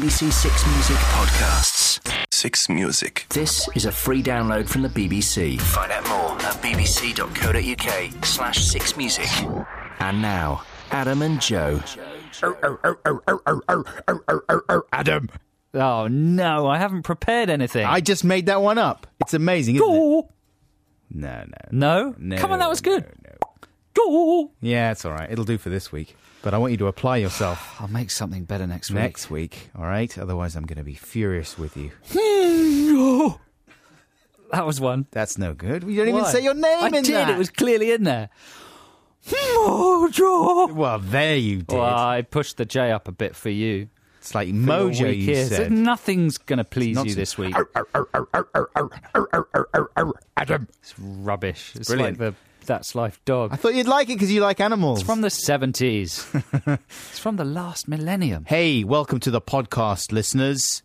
BBC Six Music podcasts. Six Music. This is a free download from the BBC. Find out more at bbc.co.uk/sixmusic. And now, Adam and Joe. Adam. Oh, no, I haven't prepared anything. I just made that one up. It's amazing, isn't it? No. No? Come on, that was good. No. Yeah, it's all right. It'll do for this week. But I want you to apply yourself. I'll make something better next week. Next week, all right? Otherwise, I'm going to be furious with you. That was one. That's no good. You don't even say your name in did. that. It was clearly in there. Mojo. Well, there you did. Well, I pushed the J up a bit for you. It's like Mojo, you said. Nothing's going to please you this week. Adam. It's rubbish. It's brilliant. like the That's Life dog. I thought you'd like it because you like animals. It's from the 70s. It's from the last millennium. Hey, welcome to the podcast, listeners.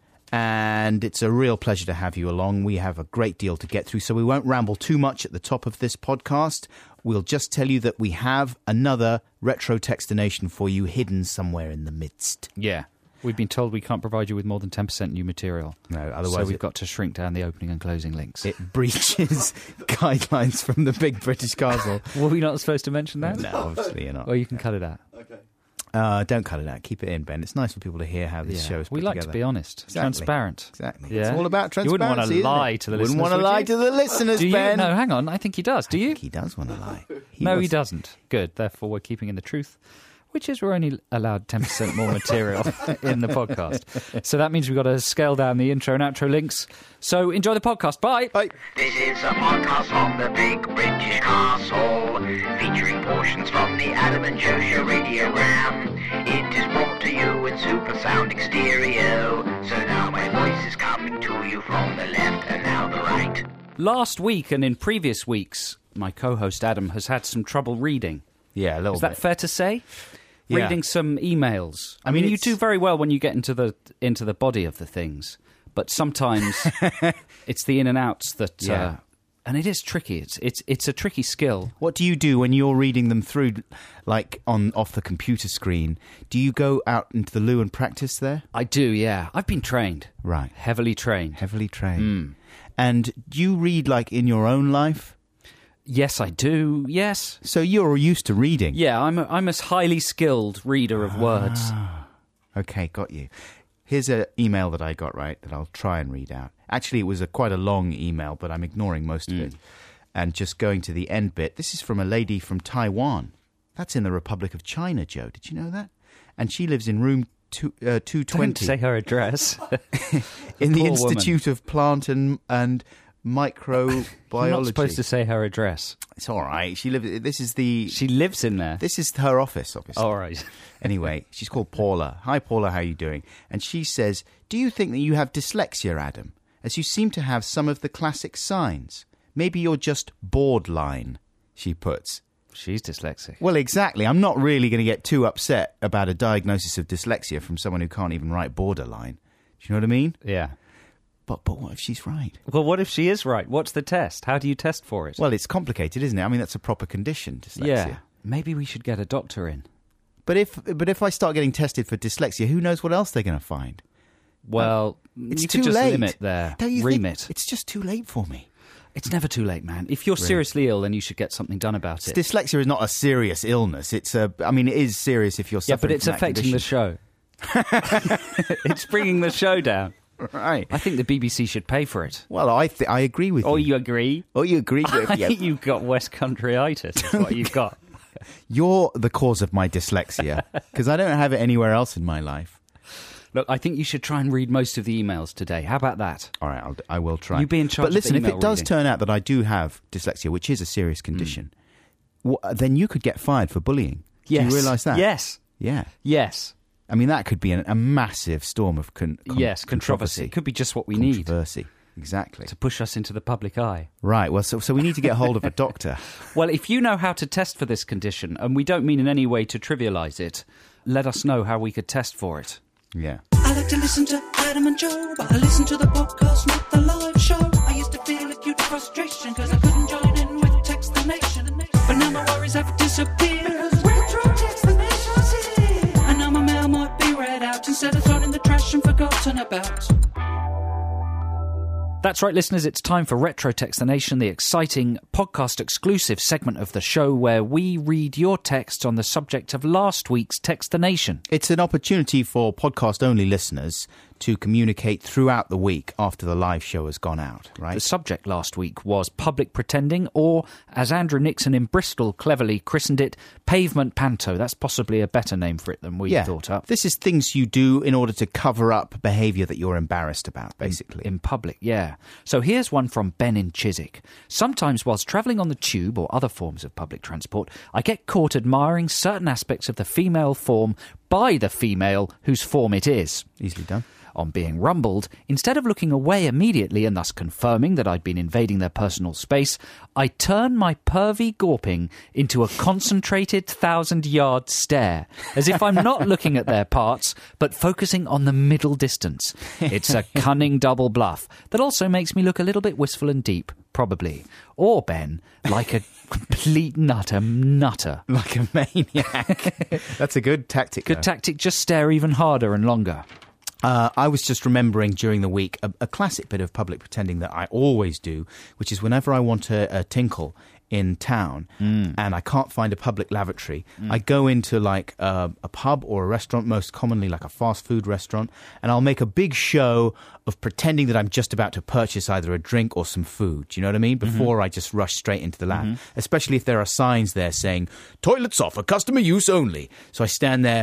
And it's a real pleasure to have you along. We have a great deal to get through, so we won't ramble too much at the top of this podcast. We'll just tell you that we have another retro textination for you hidden somewhere in the midst. Yeah. We've been told we can't provide you with more than 10% new material. No, otherwise... So we've got to shrink down the opening and closing links. It breaches guidelines from the Big British Castle. Were we not supposed to mention that? No, obviously you're not. Or you can cut it out. Okay. Don't cut it out. Keep it in, Ben. It's nice for people to hear how this show is put We like together. to be honest. Exactly. Transparent. Exactly. Yeah. It's all about transparency. You wouldn't want to lie to the listeners. Wouldn't want to lie to the listeners, Do you? Ben. No, hang on. I think he does. Do you? I think he does want to lie. He doesn't. Good. Therefore, we're keeping in the truth, which is we're only allowed 10% more material in the podcast. So that means we've got to scale down the intro and outro links. So enjoy the podcast. Bye. Bye. This is a podcast from the Big British Castle, featuring portions from the Adam and Joe Show radiogram. It is brought to you in super sounding stereo. So now my voice is coming to you from the left and now the right. Last week and in previous weeks, my co-host Adam has had some trouble reading. Yeah, a little Is bit. that fair to say? Yeah. Reading some emails. I mean, you it's- do very well when you get into the body of the things, but sometimes it's the in and outs that. Yeah. And it is tricky. It's a tricky skill. What do you do when you're reading them through, like off the computer screen? Do you go out into the loo and practice there? I do, yeah. I've been trained. Right. Heavily trained. Heavily trained. And do you read like in your own life? Yes, I do. Yes. So you're used to reading? Yeah, I'm a highly skilled reader of words. Okay, got you. Here's an email that I got, right, that I'll try and read out. Actually, it was quite a long email, but I'm ignoring most of it. And just going to the end bit. This is from a lady from Taiwan. That's in the Republic of China, Joe. Did you know that? And she lives in room 220. Don't say her address. in the poor Institute of Plant and Microbiology. I'm not supposed to say her address. It's all right. She lives in there. This is her office, obviously. All right. Anyway, she's called Paula. Hi, Paula, how are you doing? And she says, do you think that you have dyslexia, Adam? As you seem to have some of the classic signs. Maybe you're just borderline, she puts. She's dyslexic. Well, exactly. I'm not really going to get too upset about a diagnosis of dyslexia from someone who can't even write borderline. Do you know what I mean? Yeah. But what if she's right? Well, what if she is right? What's the test? How do you test for it? Well, it's complicated, isn't it? I mean, that's a proper condition, dyslexia. yeah. Maybe we should get a doctor in. But if I start getting tested for dyslexia, who knows what else they're going to find? Well, It's you too could just late. limit their Don't you remit. think it's just too late for me? It's never too late, man. If you're seriously ill, then you should get something done about it. Dyslexia is not a serious illness. It is serious if you're Yeah, suffering but it's from that affecting the condition. show. It's bringing the show down. Right. I think the BBC should pay for it. Well, I agree with you. Oh, you agree? Oh, you agree I with think you've got West Countryitis. Is what you've got. You're the cause of my dyslexia because I don't have it anywhere else in my life. Look, I think you should try and read most of the emails today. How about that? All right, I will try. You be in charge But listen, of the if it email does reading. turn out that I do have dyslexia, which is a serious condition, then you could get fired for bullying. Yes. Do you realise that? Yes. Yeah. Yes. I mean, that could be a massive storm of Yes, controversy. It could be just what we need Controversy. Exactly. to push us into the public eye. Right. Well, so we need to get hold of a doctor. Well, if you know how to test for this condition, and we don't mean in any way to trivialise it, let us know how we could test for it. Yeah. I like to listen to Adam and Joe, but I listen to the podcast, not the live show. I used to feel acute frustration because I couldn't join in with Text the Nation. But now my worries have disappeared because Retro Text the Nation's here. And now my mail might be read out instead of thrown in the trash lost and forgotten about. That's right, listeners, it's time for Retro Text the Nation, the exciting podcast-exclusive segment of the show where we read your texts on the subject of last week's Text the Nation. It's an opportunity for podcast-only listeners to communicate throughout the week after the live show has gone out, right? The subject last week was public pretending, or, as Andrew Nixon in Bristol cleverly christened it, pavement panto. That's possibly a better name for it than we thought up. This is things you do in order to cover up behaviour that you're embarrassed about, basically. In public, yeah. So here's one from Ben in Chiswick. Sometimes whilst travelling on the tube or other forms of public transport, I get caught admiring certain aspects of the female form by the female whose form it is. Easily done. On being rumbled, instead of looking away immediately and thus confirming that I'd been invading their personal space, I turn my pervy gawping into a concentrated 1,000-yard stare, as if I'm not looking at their parts, but focusing on the middle distance. It's a cunning double bluff that also makes me look a little bit wistful and deep, probably. Or, Ben, like a complete nutter. Like a maniac. That's a good tactic. Good tactic, just stare even harder and longer. I was just remembering during the week a classic bit of public pretending that I always do, which is whenever I want a tinkle in town and I can't find a public lavatory, I go into like a pub or a restaurant, most commonly like a fast food restaurant, and I'll make a big show of pretending that I'm just about to purchase either a drink or some food. Do you know what I mean? Before I just rush straight into the lab, especially if there are signs there saying, toilets off for customer use only. So I stand there,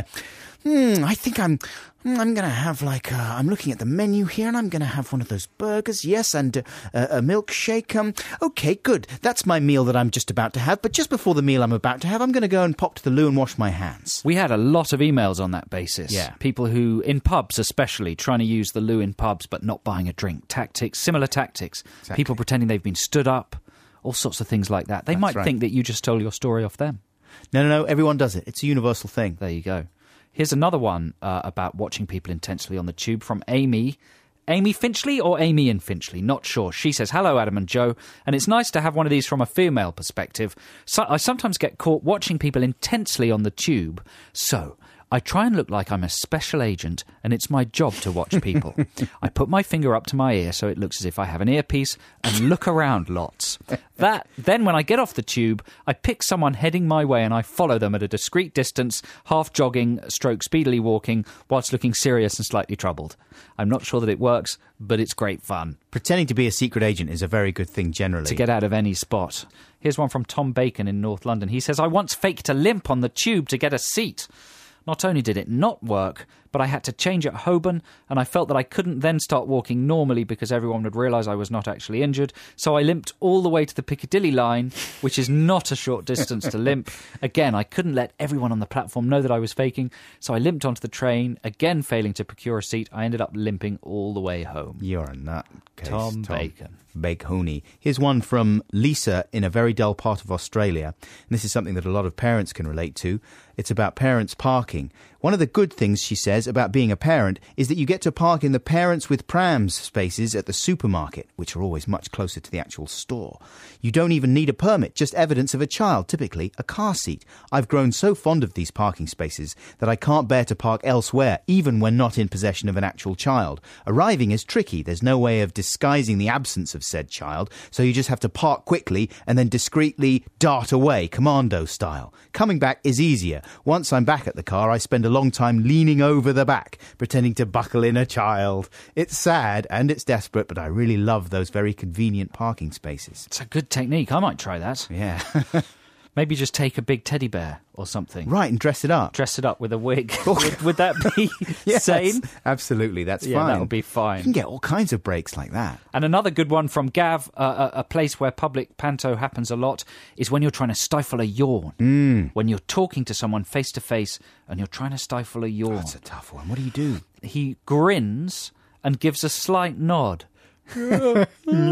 I think I'm going to have I'm looking at the menu here and I'm going to have one of those burgers, yes, and a milkshake. Okay, good. That's my meal that I'm just about to have. But just before the meal I'm about to have, I'm going to go and pop to the loo and wash my hands. We had a lot of emails on that basis. Yeah. People who, in pubs especially, trying to use the loo in pubs but not buying a drink. Similar tactics. Exactly. People pretending they've been stood up. All sorts of things like that. They might think that you just stole your story off them. No. Everyone does it. It's a universal thing. There you go. Here's another one about watching people intensely on the tube from Amy. Amy Finchley or Amy in Finchley? Not sure. She says, hello, Adam and Joe, and it's nice to have one of these from a female perspective. So I sometimes get caught watching people intensely on the tube, so I try and look like I'm a special agent and it's my job to watch people. I put my finger up to my ear so it looks as if I have an earpiece and look around lots. Then when I get off the tube, I pick someone heading my way and I follow them at a discreet distance, half jogging, stroke speedily walking, whilst looking serious and slightly troubled. I'm not sure that it works, but it's great fun. Pretending to be a secret agent is a very good thing generally. To get out of any spot. Here's one from Tom Bacon in North London. He says, I once faked a limp on the tube to get a seat. Not only did it not work, but I had to change at Holborn, and I felt that I couldn't then start walking normally because everyone would realise I was not actually injured. So I limped all the way to the Piccadilly line, which is not a short distance to limp. Again, I couldn't let everyone on the platform know that I was faking, so I limped onto the train, again failing to procure a seat. I ended up limping all the way home. You're a nutcase, Tom Bacon. Bacon. Here's one from Lisa in a very dull part of Australia. And this is something that a lot of parents can relate to. It's about parents parking. One of the good things, she says, about being a parent is that you get to park in the parents with prams spaces at the supermarket, which are always much closer to the actual store. You don't even need a permit, just evidence of a child, typically a car seat. I've grown so fond of these parking spaces that I can't bear to park elsewhere, even when not in possession of an actual child. Arriving is tricky. There's no way of disguising the absence of said child, so you just have to park quickly and then discreetly dart away, commando style. Coming back is easier. Once I'm back at the car, I spend a long time leaning over the back, pretending to buckle in a child. It's sad and it's desperate, but I really love those very convenient parking spaces. It's a good technique. I might try that. Yeah. Maybe just take a big teddy bear or something. Right, and dress it up. Dress it up with a wig. Would that be Yes, sane? Absolutely, that's Yeah, fine. that would be fine. You can get all kinds of breaks like that. And another good one from Gav, a place where public panto happens a lot, is when you're trying to stifle a yawn. When you're talking to someone face to face and you're trying to stifle a yawn. That's a tough one. What do you do? He grins and gives a slight nod. That's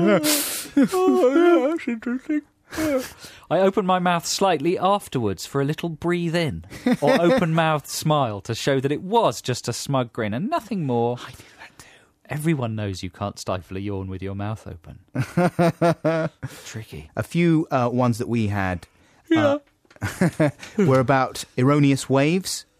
interesting. I open my mouth slightly afterwards for a little breathe in or open mouth smile to show that it was just a smug grin and nothing more. I do that too. Everyone knows you can't stifle a yawn with your mouth open. Tricky. A few ones that we had were about erroneous waves.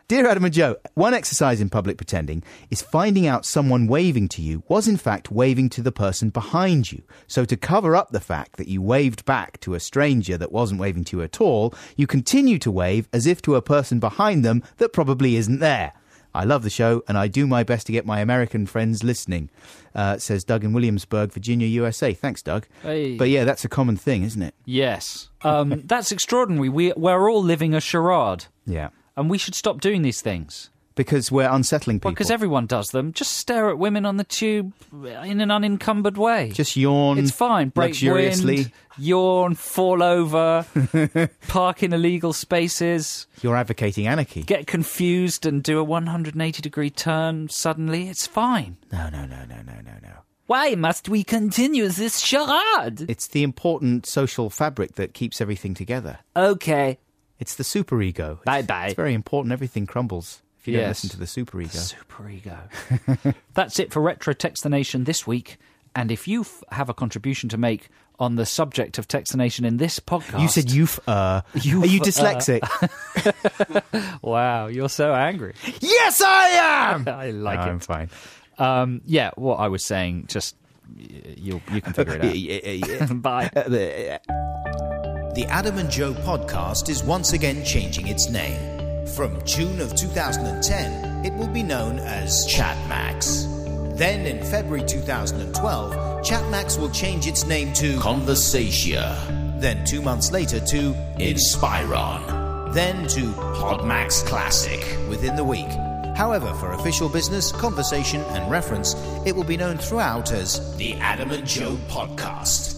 Dear Adam and Joe, one exercise in public pretending is finding out someone waving to you was in fact waving to the person behind you. So to cover up the fact that you waved back to a stranger that wasn't waving to you at all, you continue to wave as if to a person behind them that probably isn't there. I love the show and I do my best to get my American friends listening, says Doug in Williamsburg, Virginia, USA. Thanks, Doug. Hey. But yeah, that's a common thing, isn't it? Yes. That's extraordinary. We're all living a charade. Yeah. And we should stop doing these things. Because we're unsettling people. Well, because everyone does them. Just stare at women on the tube in an unencumbered way. Just yawn. It's fine. Break luxuriously. wind, yawn, fall over, park in illegal spaces. You're advocating anarchy. Get confused and do a 180-degree turn suddenly. It's fine. No. Why must we continue this charade? It's the important social fabric that keeps everything together. Okay. It's the superego. Bye-bye. It's very important. Everything crumbles if you don't Yes. listen to the superego. Superego. That's it for Retro Text the Nation this week. And if you have a contribution to make on the subject of Text the Nation in this podcast... You said Are you dyslexic? Wow, you're so angry. Yes, I am! I like I'm it. fine. Yeah, what I was saying, just you can figure it out. Bye. The Adam and Joe podcast is once again changing its name. From June of 2010, it will be known as Chatmax. Then in February 2012, Chatmax will change its name to Conversatia. Then 2 months later to Inspiron. Then to Podmax Classic within the week. However, for official business, conversation and reference, it will be known throughout as the Adam and Joe podcast.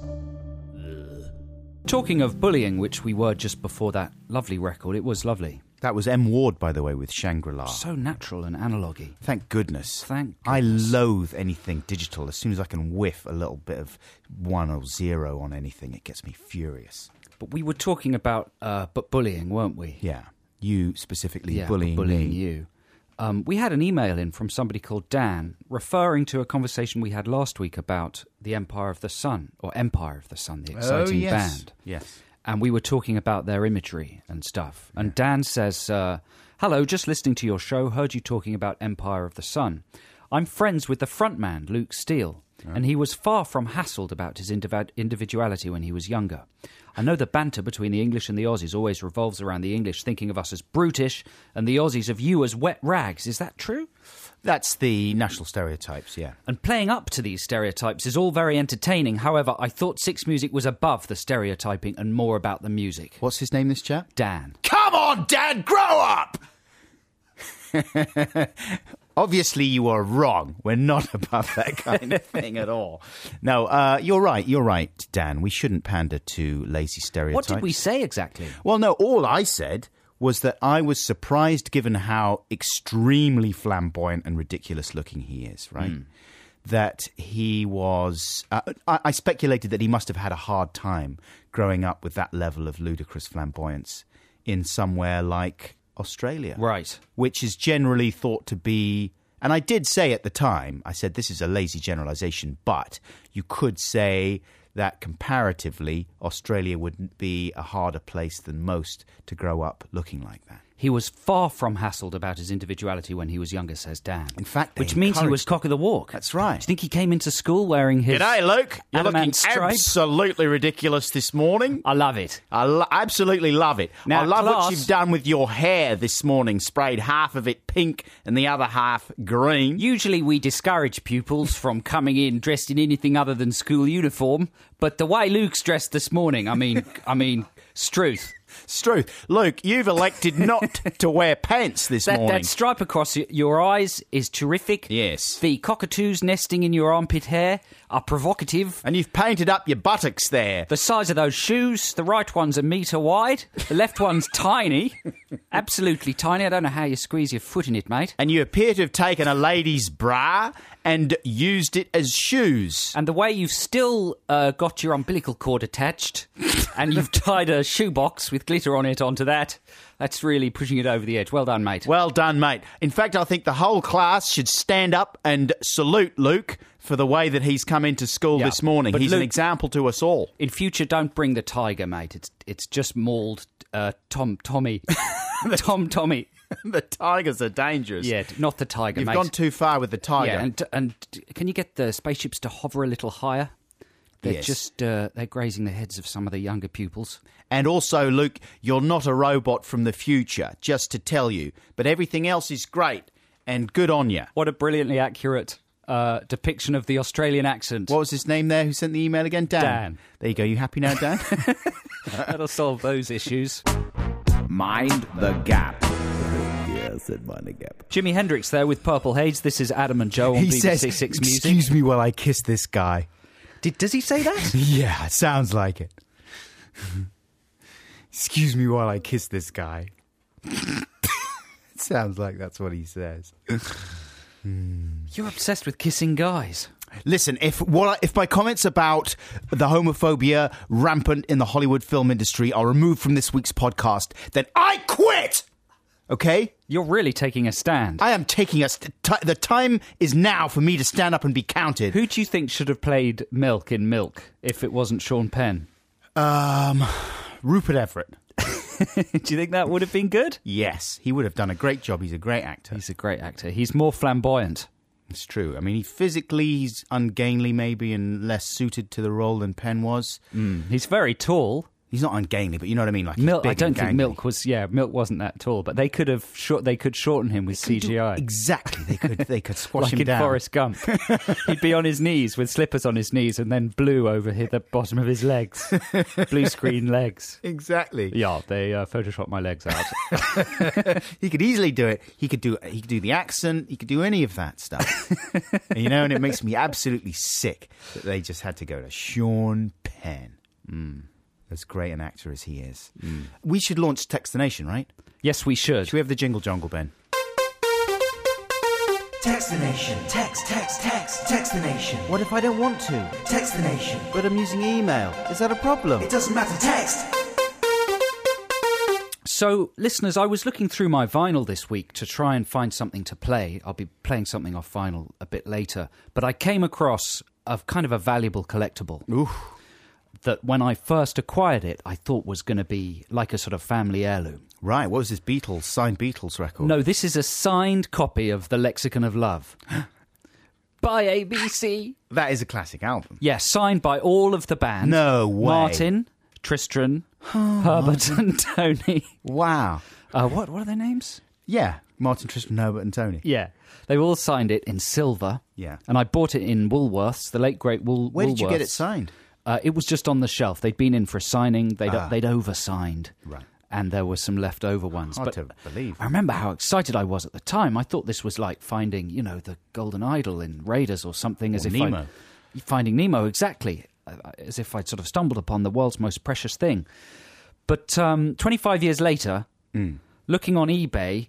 Talking of bullying, which we were just before that lovely record, it was lovely. That was M. Ward, by the way, with Shangri-La. So natural and analogy. Thank goodness. Thank I goodness. loathe anything digital. As soon as I can whiff a little bit of 1 or 0 on anything, it gets me furious. But we were talking about bullying, weren't we? Yeah. You specifically Yeah, bullying bullying me. you. We had an email in from somebody called Dan referring to a conversation we had last week about the Empire of the Sun, or Empire of the Sun, the exciting band. Yes. And we were talking about their imagery and stuff. And Dan says, hello, just listening to your show, heard you talking about Empire of the Sun. I'm friends with the frontman, Luke Steele, and he was far from hassled about his individuality when he was younger. I know the banter between the English and the Aussies always revolves around the English thinking of us as brutish and the Aussies of you as wet rags. Is that true? That's the national stereotypes, yeah. And playing up to these stereotypes is all very entertaining. However, I thought Six Music was above the stereotyping and more about the music. What's his name, this chap? Dan. Come on, Dad, grow up! Obviously, you are wrong. We're not above that kind of thing at all. No, you're right, Dan. We shouldn't pander to lazy stereotypes. What did we say exactly? Well, no, all I said was that I was surprised given how extremely flamboyant and ridiculous looking he is, right? That he was... I speculated that he must have had a hard time growing up with that level of ludicrous flamboyance in somewhere like Australia. Right. Which is generally thought to be... And I did say at the time, I said this is a lazy generalisation, but you could say that comparatively Australia would be a harder place than most to grow up looking like that. He was far from hassled about his individuality when he was younger, says Dan. In fact, they which means he was encouraged cock of the walk. That's right. Do you think he came into school wearing his... G'day, Luke. You're looking adamant stripe? absolutely ridiculous this morning. I love it. I absolutely love it. Now, I love class- what you've done with your hair this morning. Sprayed half of it pink and the other half green. Usually we discourage pupils from coming in dressed in anything other than school uniform, but the way Luke's dressed this morning, I mean, Struth. Struth, Luke, you've elected not to wear pants this morning. That stripe across your eyes is terrific. Yes. The cockatoos nesting in your armpit hair are provocative. And you've painted up your buttocks there. The size of those shoes, the right one's 1 metre wide, the left one's tiny, absolutely tiny. I don't know how you squeeze your foot in it, mate. And you appear to have taken a lady's bra and used it as shoes. And the way you've still got your umbilical cord attached and you've tied a shoebox with glitter on it onto that, that's really pushing it over the edge. Well done, mate. Well done, mate. In fact, I think the whole class should stand up and salute Luke for the way that he's come into school Yeah, this morning. but He's an Luke- example to us all. In future, don't bring the tiger, mate. It's just mauled Tommy. Tommy. The tigers are dangerous. Yeah, not the tiger, You've mate. gone too far with the tiger. Yeah, and can you get the spaceships to hover a little higher? They're Yes. just they're grazing the heads of some of the younger pupils. And also, Luke, you're not a robot from the future, just to tell you. But everything else is great, and good on you. What a brilliantly accurate depiction of the Australian accent. What was his name there who sent the email again? Dan. There you go. You happy now, Dan? That'll solve those issues. Mind the gap. Yes, mind the gap. Jimi Hendrix there with Purple Haze. This is Adam and Joe on He BBC says, Six Music. excuse me while I kiss this guy. Does he say that? Yeah, sounds like it. Excuse me while I kiss this guy. It sounds like that's what he says. You're obsessed with kissing guys. Listen, if my comments about the homophobia rampant in the Hollywood film industry are removed from this week's podcast, then I quit! Okay? You're really taking a stand. I am taking us. The time is now for me to stand up and be counted. Who do you think should have played Milk in Milk if it wasn't Sean Penn? Rupert Everett. Do you think that would have been good? Yes, he would have done a great job. He's a great actor. He's a great actor. He's more flamboyant. It's true. I mean, he's ungainly maybe and less suited to the role than Penn was. He's very tall. He's not ungainly, but you know what I mean. Like Milk. big I don't and think gangly. Milk wasn't that tall, but they could have they could shorten him with CGI. Exactly. They could squash Like him in down. Forrest Gump. He'd be on his knees with slippers on his knees and then blue over the bottom of his legs. Blue screen legs. Exactly. Yeah, they photoshopped my legs out. He could easily do it. He could do the accent. He could do any of that stuff. And it makes me absolutely sick that they just had to go to Sean Penn. As great an actor as he is. We should launch Text the Nation, right? Yes, we should. Should we have the jingle jongle, Ben? Text the nation. Text the nation. What if I don't want to? Text the nation. But I'm using email. Is that a problem? It doesn't matter, text. So, listeners, I was looking through my vinyl this week to try and find something to play. I'll be playing something off vinyl a bit later. But I came across a kind of a valuable collectible. Oof. That when I first acquired it, I thought was going to be like a sort of family heirloom. Right, what was this signed Beatles record? No, this is a signed copy of The Lexicon of Love by ABC. That is a classic album. Yeah, signed by all of the band. No way. Martin, Tristan, Herbert and Tony. Wow. What are their names? Yeah, Martin, Tristan, Herbert and Tony. Yeah, they all signed it in silver. Yeah. And I bought it in Woolworths, the late great Woolworths. Where did you get it signed? It was just on the shelf. They'd been in for a signing. They'd oversigned. Right. And there were some leftover ones. Hard to believe. I remember how excited I was at the time. I thought this was like finding, the golden idol in Raiders or something. Or Nemo. Finding Nemo, exactly. As if I'd sort of stumbled upon the world's most precious thing. But 25 years later, looking on eBay,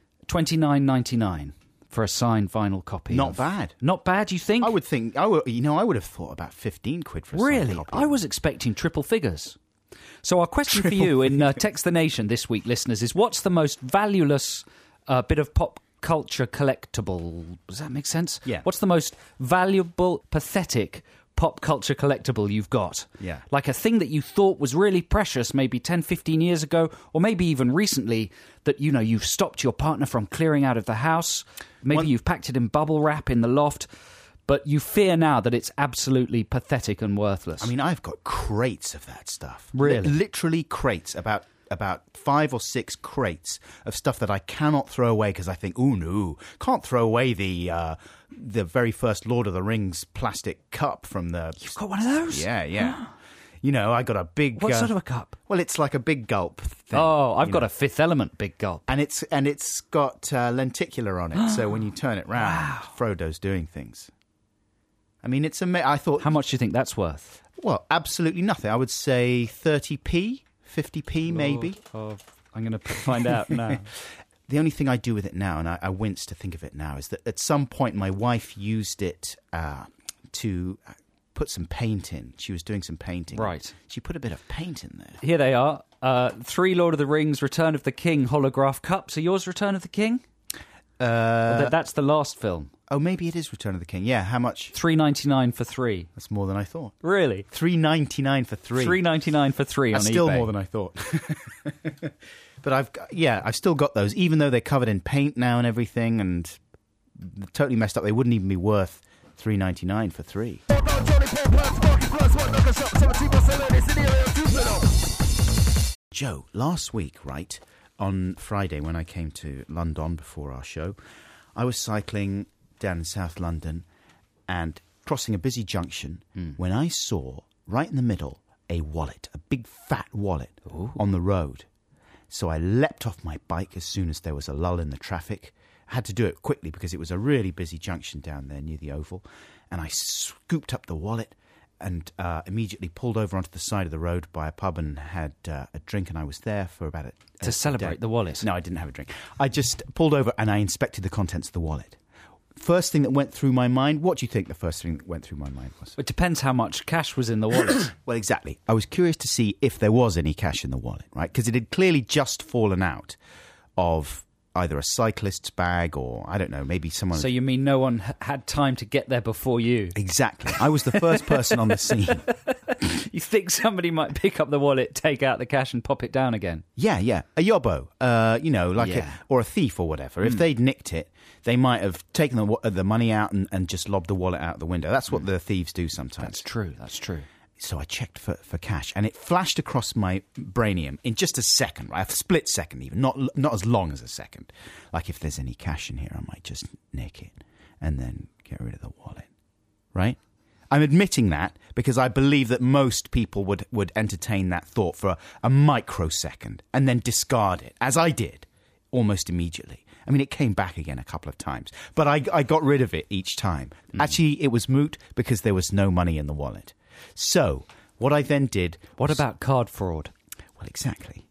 $29.99 for a signed vinyl copy. Not bad. Not bad, you think? I would think. I would have thought about 15 quid for a signed Really? copy. I was expecting triple figures. So our question for you in Text the Nation this week, listeners, is what's the most valueless bit of pop culture collectible? Does that make sense? Yeah. What's the most valuable, pathetic pop culture collectible you've got? Yeah. Like a thing that you thought was really precious maybe 10, 15 years ago, or maybe even recently that, you've stopped your partner from clearing out of the house. Maybe you've packed it in bubble wrap in the loft. But you fear now that it's absolutely pathetic and worthless. I mean, I've got crates of that stuff. Really? Literally crates, about 5 or 6 crates of stuff that I cannot throw away because I think, oh no, can't throw away the very first Lord of the Rings plastic cup from the... You've got one of those? Yeah. I got a big... What sort of a cup? Well, it's like a big gulp thing. Oh, I've got a Fifth Element big gulp. And it's got lenticular on it, so when you turn it round, Frodo's doing things. I mean, it's I thought... How much do you think that's worth? Well, absolutely nothing. I would say 30p, 50p maybe. Oh, I'm going to find out now. The only thing I do with it now, and I wince to think of it now, is that at some point my wife used it to put some paint in. She was doing some painting. Right. She put a bit of paint in there. Here they are. 3 Lord of the Rings Return of the King holograph cups. Are yours Return of the King? That's the last film. Oh, maybe it is Return of the King. Yeah, how much? $3.99 for 3. That's more than I thought. Really? $3.99 for 3. $3.99 for 3 That's on still eBay. more than I thought. But I've still got those, even though they're covered in paint now and everything, and they're totally messed up. They wouldn't even be worth $3.99 for 3. Joe, last week, right, on Friday when I came to London before our show, I was cycling down in South London and crossing a busy junction when I saw, right in the middle, a wallet, a big fat wallet on the road. So I leapt off my bike as soon as there was a lull in the traffic. I had to do it quickly because it was a really busy junction down there near the Oval. And I scooped up the wallet and immediately pulled over onto the side of the road by a pub and had a drink. And I was there for about To celebrate the wallet? No, I didn't have a drink. I just pulled over and I inspected the contents of the wallet. First thing that went through my mind, what do you think the first thing that went through my mind was? It depends how much cash was in the wallet. Well, exactly. I was curious to see if there was any cash in the wallet, right? Because it had clearly just fallen out of either a cyclist's bag or, I don't know, maybe someone... So you mean no one had time to get there before you? Exactly. I was the first person on the scene. You think somebody might pick up the wallet, take out the cash and pop it down again? Yeah. A yobbo, or a thief or whatever. If they'd nicked it, they might have taken the money out and just lobbed the wallet out the window. That's what the thieves do sometimes. That's true. So I checked for cash, and it flashed across my brainium in just a second, right? A split second even, not as long as a second. Like, if there's any cash in here, I might just nick it and then get rid of the wallet, right? I'm admitting that because I believe that most people would entertain that thought for a microsecond and then discard it, as I did, almost immediately. I mean, it came back again a couple of times, but I got rid of it each time. Actually, it was moot because there was no money in the wallet. So, what I then did... What about card fraud? Well, exactly.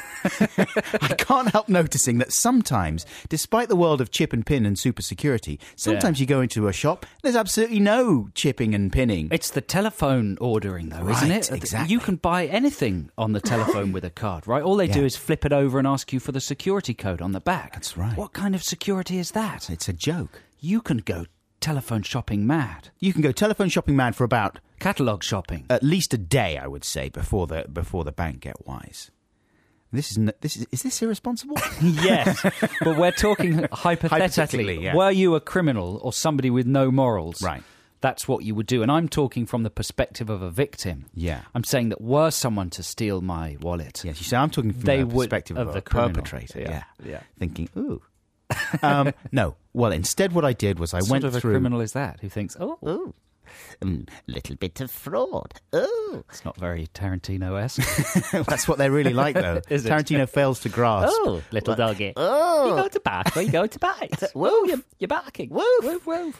I can't help noticing that sometimes, despite the world of chip and pin and super security, sometimes you go into a shop, there's absolutely no chipping and pinning. It's the telephone ordering, though, isn't Right, it? exactly. You can buy anything on the telephone with a card, right? All they do Yeah. is flip it over and ask you for the security code on the back. That's right. What kind of security is that? It's a joke. You can go telephone shopping mad. You can go telephone shopping mad for about Catalogue shopping. at least a day, I would say, before the bank get wise. Is this irresponsible? Yes, but we're talking hypothetically. Hypothetically, yeah. Were you a criminal or somebody with no morals? Right. That's what you would do. And I'm talking from the perspective of a victim. Yeah. I'm saying that were someone to steal my wallet, Yes, you see, I'm talking from They the would- perspective of of the a criminal. perpetrator. Yeah. Thinking, ooh. No. Well, instead, what I did was I what went sort of through. a criminal is that who thinks, oh, Little bit of fraud. Oh. it's not very Tarantino-esque. That's what they're really like, though. Is it? Tarantino fails to grasp. little doggy. Oh. You go to bark or you go to bite. Woo, you're barking. Woof, woof.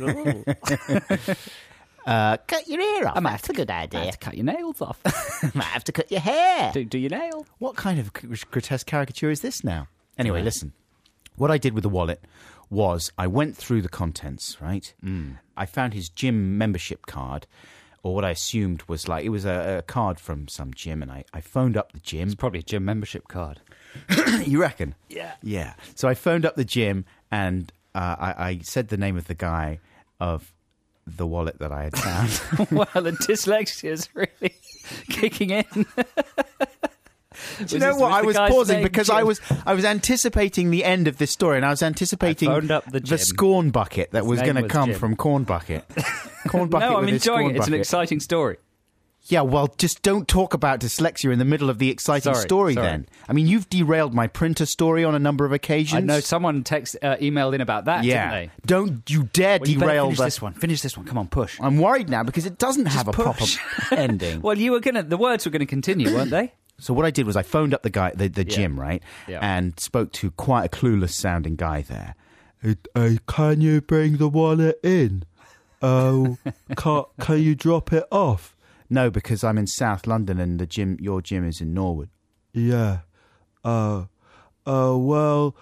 Cut your ear off. I might That's a good I idea. have to cut your nails off. Might have to cut your hair. do your nail. What kind of grotesque caricature is this now? Anyway, listen. What I did with the wallet was I went through the contents, right? I found his gym membership card, or what I assumed was it was a card from some gym, and I phoned up the gym. It's probably a gym membership card. You reckon? Yeah. Yeah. So I phoned up the gym, and I said the name of the guy of the wallet that I had found. Well, the dyslexia is really kicking in. Do you know what? I was pausing because I was anticipating the end of this story, and I was anticipating I phoned up the gym. scorn bucket that was name going to was come Jim. from Corn Bucket. Corn Bucket. No, I'm with his enjoying scorn it. It's an bucket. exciting story. Yeah, well, just don't talk about dyslexia in the middle of the exciting Sorry, story. sorry. Then, I mean, you've derailed my printer story on a number of occasions. I know someone emailed in about that, Yeah, didn't they? don't you dare Well, you better derail finish the. this one. Finish this one. Come on, push. I'm worried now because it doesn't have a proper push. ending. Well, the words were going to continue, weren't they? So what I did was I phoned up the guy, the gym, right, and spoke to quite a clueless sounding guy there. Can you bring the wallet in? Oh, can you drop it off? No, because I'm in South London and your gym is in Norwood. Yeah. Well,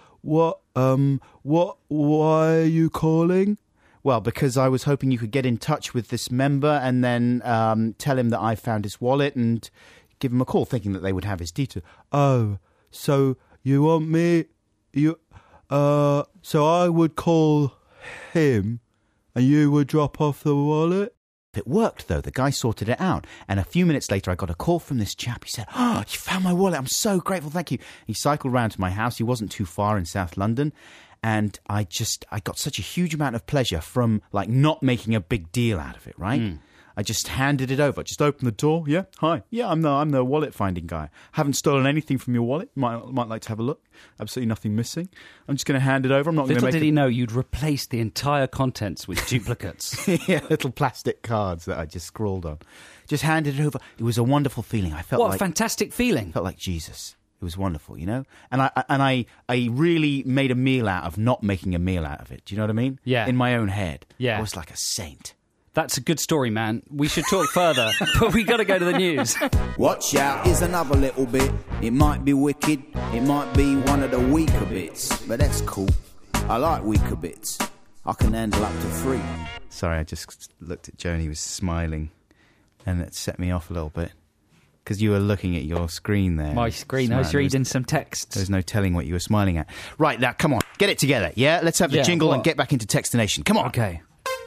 why are you calling? Well, because I was hoping you could get in touch with this member and then tell him that I found his wallet and give him a call, thinking that they would have his details. Oh, so you want me? So I would call him, and you would drop off the wallet. It worked, though. The guy sorted it out. And a few minutes later, I got a call from this chap. He said, "Oh, you found my wallet. I'm so grateful. Thank you." He cycled round to my house. He wasn't too far in South London. And I got such a huge amount of pleasure from, like, not making a big deal out of it, right? I just handed it over. Just opened the door. Yeah, hi. Yeah, I'm the wallet finding guy. Haven't stolen anything from your wallet. Might like to have a look. Absolutely nothing missing. I'm just going to hand it over. I'm not going to make Little did he know you'd replace the entire contents with duplicates. Yeah, little plastic cards that I just scrawled on. Just handed it over. It was a wonderful feeling. I felt What like a fantastic feeling. felt like Jesus. It was wonderful, you know? And I really made a meal out of not making a meal out of it. Do you know what I mean? Yeah. In my own head. Yeah. I was like a saint. That's a good story, man. We should talk further, but we got to go to the news. Watch out is another little bit. It might be wicked, it might be one of the weaker bits, but that's cool. I like weaker bits. I can handle up to 3. Sorry, I just looked at Joe and he was smiling. And it set me off a little bit. Because you were looking at your screen there. My screen, I was reading some text. There's no telling what you were smiling at. Right, now, come on. Get it together, yeah? Let's have the Yeah, jingle and what? get back into Textination. Come on. Okay.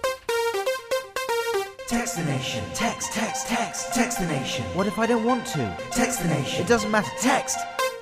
Text the nation. Text the nation. What if I don't want to? Text the nation. It doesn't matter. Text.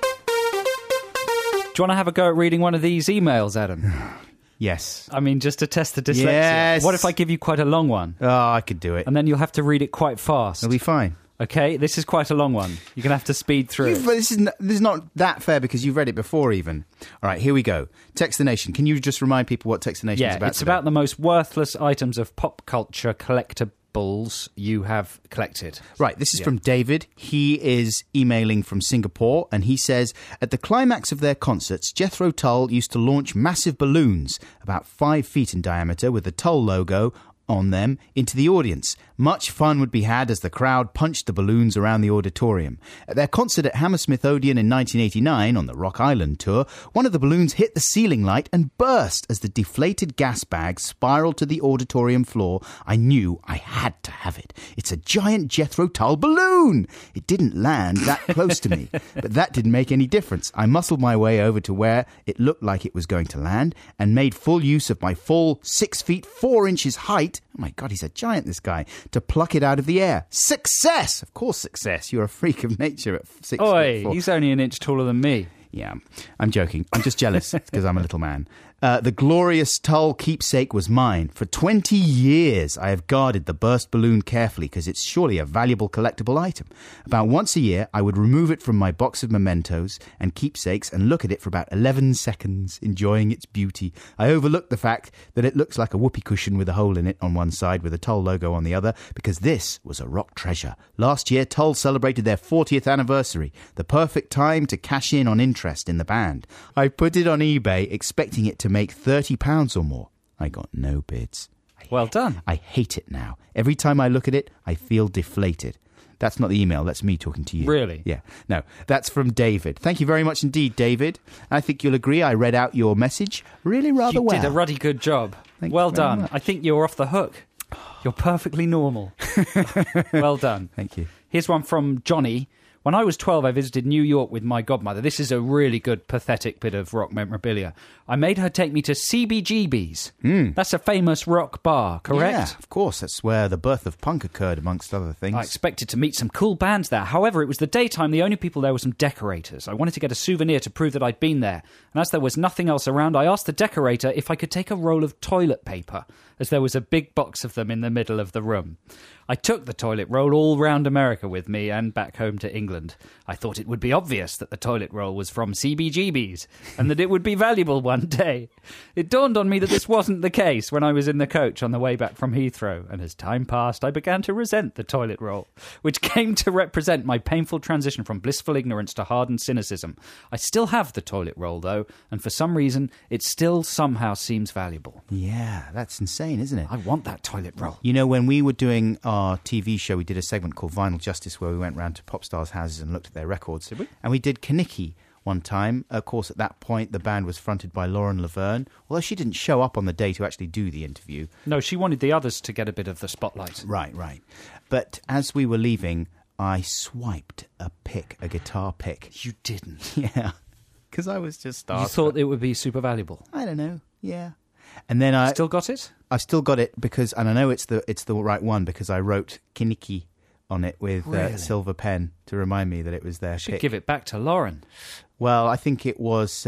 Do you want to have a go at reading one of these emails, Adam? Yes. I mean, just to test the dyslexia. Yes. What if I give you quite a long one? Oh, I could do it. And then you'll have to read it quite fast. It'll be fine. Okay, this is quite a long one. You're going to have to speed through it. This is not that fair because you've read it before even. All right, here we go. Text the Nation. Can you just remind people what Text the Nation is Yeah, about it's today? about the most worthless items of pop culture collectibles you have collected. Right, this is from David. He is emailing from Singapore, and he says, at the climax of their concerts, Jethro Tull used to launch massive balloons, about 5 feet in diameter, with the Tull logo on them, into the audience. Much fun would be had as the crowd punched the balloons around the auditorium. At their concert at Hammersmith Odeon in 1989 on the Rock Island tour, one of the balloons hit the ceiling light and burst as the deflated gas bag spiraled to the auditorium floor. I knew I had to have it. It's a giant Jethro Tull balloon! It didn't land that close to me, but that didn't make any difference. I muscled my way over to where it looked like it was going to land and made full use of my full 6 feet 4 inches height. Oh my God, he's a giant, this guy. To pluck it out of the air. Success! Of course, success. You're a freak of nature at 6 Oi, feet 4. he's only an inch taller than me. Yeah, I'm joking. I'm just jealous because I'm a little man. The glorious Tull keepsake was mine. For 20 years, I have guarded the burst balloon carefully because it's surely a valuable collectible item. About once a year, I would remove it from my box of mementos and keepsakes and look at it for about 11 seconds, enjoying its beauty. I overlooked the fact that it looks like a whoopee cushion with a hole in it on one side with a Tull logo on the other because this was a rock treasure. Last year, Tull celebrated their 40th anniversary, the perfect time to cash in on interest in the band. I put it on eBay expecting it to make £30 or more. I got no bids. Well done. I hate it now. Every time I look at it, I feel deflated. That's not the email, that's me talking to you. Really? Yeah. No, that's from David. Thank you very much indeed, David. I think you'll agree I read out your message really rather You well. did a ruddy good job. Thank Well you very done. much. I think you're off the hook. You're perfectly normal. Well done. Thank you. Here's one from Johnny. When I was 12, I visited New York with my godmother. This is a really good, pathetic bit of rock memorabilia. I made her take me to CBGB's. That's a famous rock bar, correct? Yeah, of course. That's where the birth of punk occurred, amongst other things. I expected to meet some cool bands there. However, it was the daytime. The only people there were some decorators. I wanted to get a souvenir to prove that I'd been there. And as there was nothing else around, I asked the decorator if I could take a roll of toilet paper, as there was a big box of them in the middle of the room. I took the toilet roll all round America with me and back home to England. I thought it would be obvious that the toilet roll was from CBGB's and that it would be valuable one day. It dawned on me that this wasn't the case when I was in the coach on the way back from Heathrow, and as time passed, I began to resent the toilet roll, which came to represent my painful transition from blissful ignorance to hardened cynicism. I still have the toilet roll, though, and for some reason, it still somehow seems valuable. Yeah, that's insane, isn't it? I want that toilet roll. You know, when we were doing our TV show, we did a segment called Vinyl Justice where we went round to pop stars' houses and looked at their records. Did we? And we did Kaniki one time. Of course, at that point, the band was fronted by Lauren Laverne, although she didn't show up on the day to actually do the interview. No, she wanted the others to get a bit of the spotlight. Right. But as we were leaving, I swiped a guitar pick. You didn't. Yeah, because I was just starstruck. You thought it would be super valuable. I don't know, yeah. And then Still got it? I've still got it because, and I know it's the right one because I wrote Kiniki on it with Really? silver pen to remind me that it was their Should pick. give it back to Lauren. Well, I think it was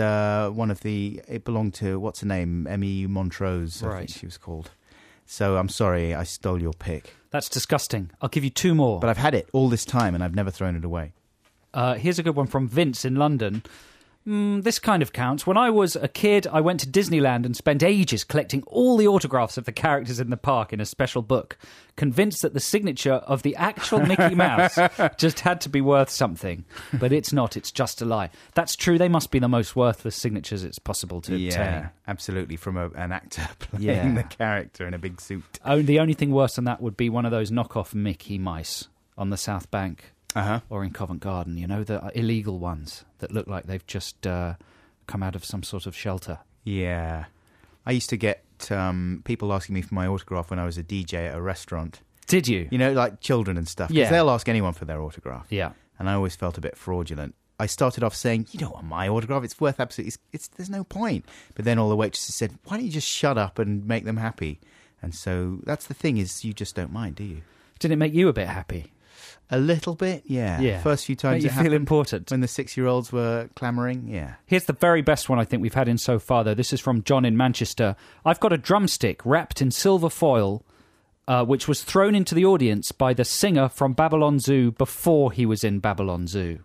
it belonged to, what's her name? Emmy Montrose, I Right. think she was called. So I'm sorry I stole your pick. That's disgusting. I'll give you 2 more. But I've had it all this time and I've never thrown it away. Here's a good one from Vince in London. This kind of counts. When I was a kid, I went to Disneyland and spent ages collecting all the autographs of the characters in the park in a special book, convinced that the signature of the actual Mickey Mouse just had to be worth something. But it's not. It's just a lie. That's true. They must be the most worthless signatures it's possible to obtain. Yeah, absolutely, from an actor playing the character in a big suit. The only thing worse than that would be one of those knockoff Mickey mice on the South Bank. Or in Covent Garden, the illegal ones that look like they've just come out of some sort of shelter. Yeah. I used to get people asking me for my autograph when I was a DJ at a restaurant. Did you? Like children and stuff. Yeah. Because they'll ask anyone for their autograph. Yeah. And I always felt a bit fraudulent. I started off saying, you don't want my autograph, it's worth absolutely... there's no point. But then all the waitresses said, why don't you just shut up and make them happy? And so that's the thing, is you just don't mind, do you? Did it make you a bit happy? A little bit, yeah. Yeah. First few times Make you it happened, feel important. when the 6-year-olds were clamouring, yeah. Here's the very best one I think we've had in so far, though. This is from John in Manchester. I've got a drumstick wrapped in silver foil, which was thrown into the audience by the singer from Babylon Zoo before he was in Babylon Zoo.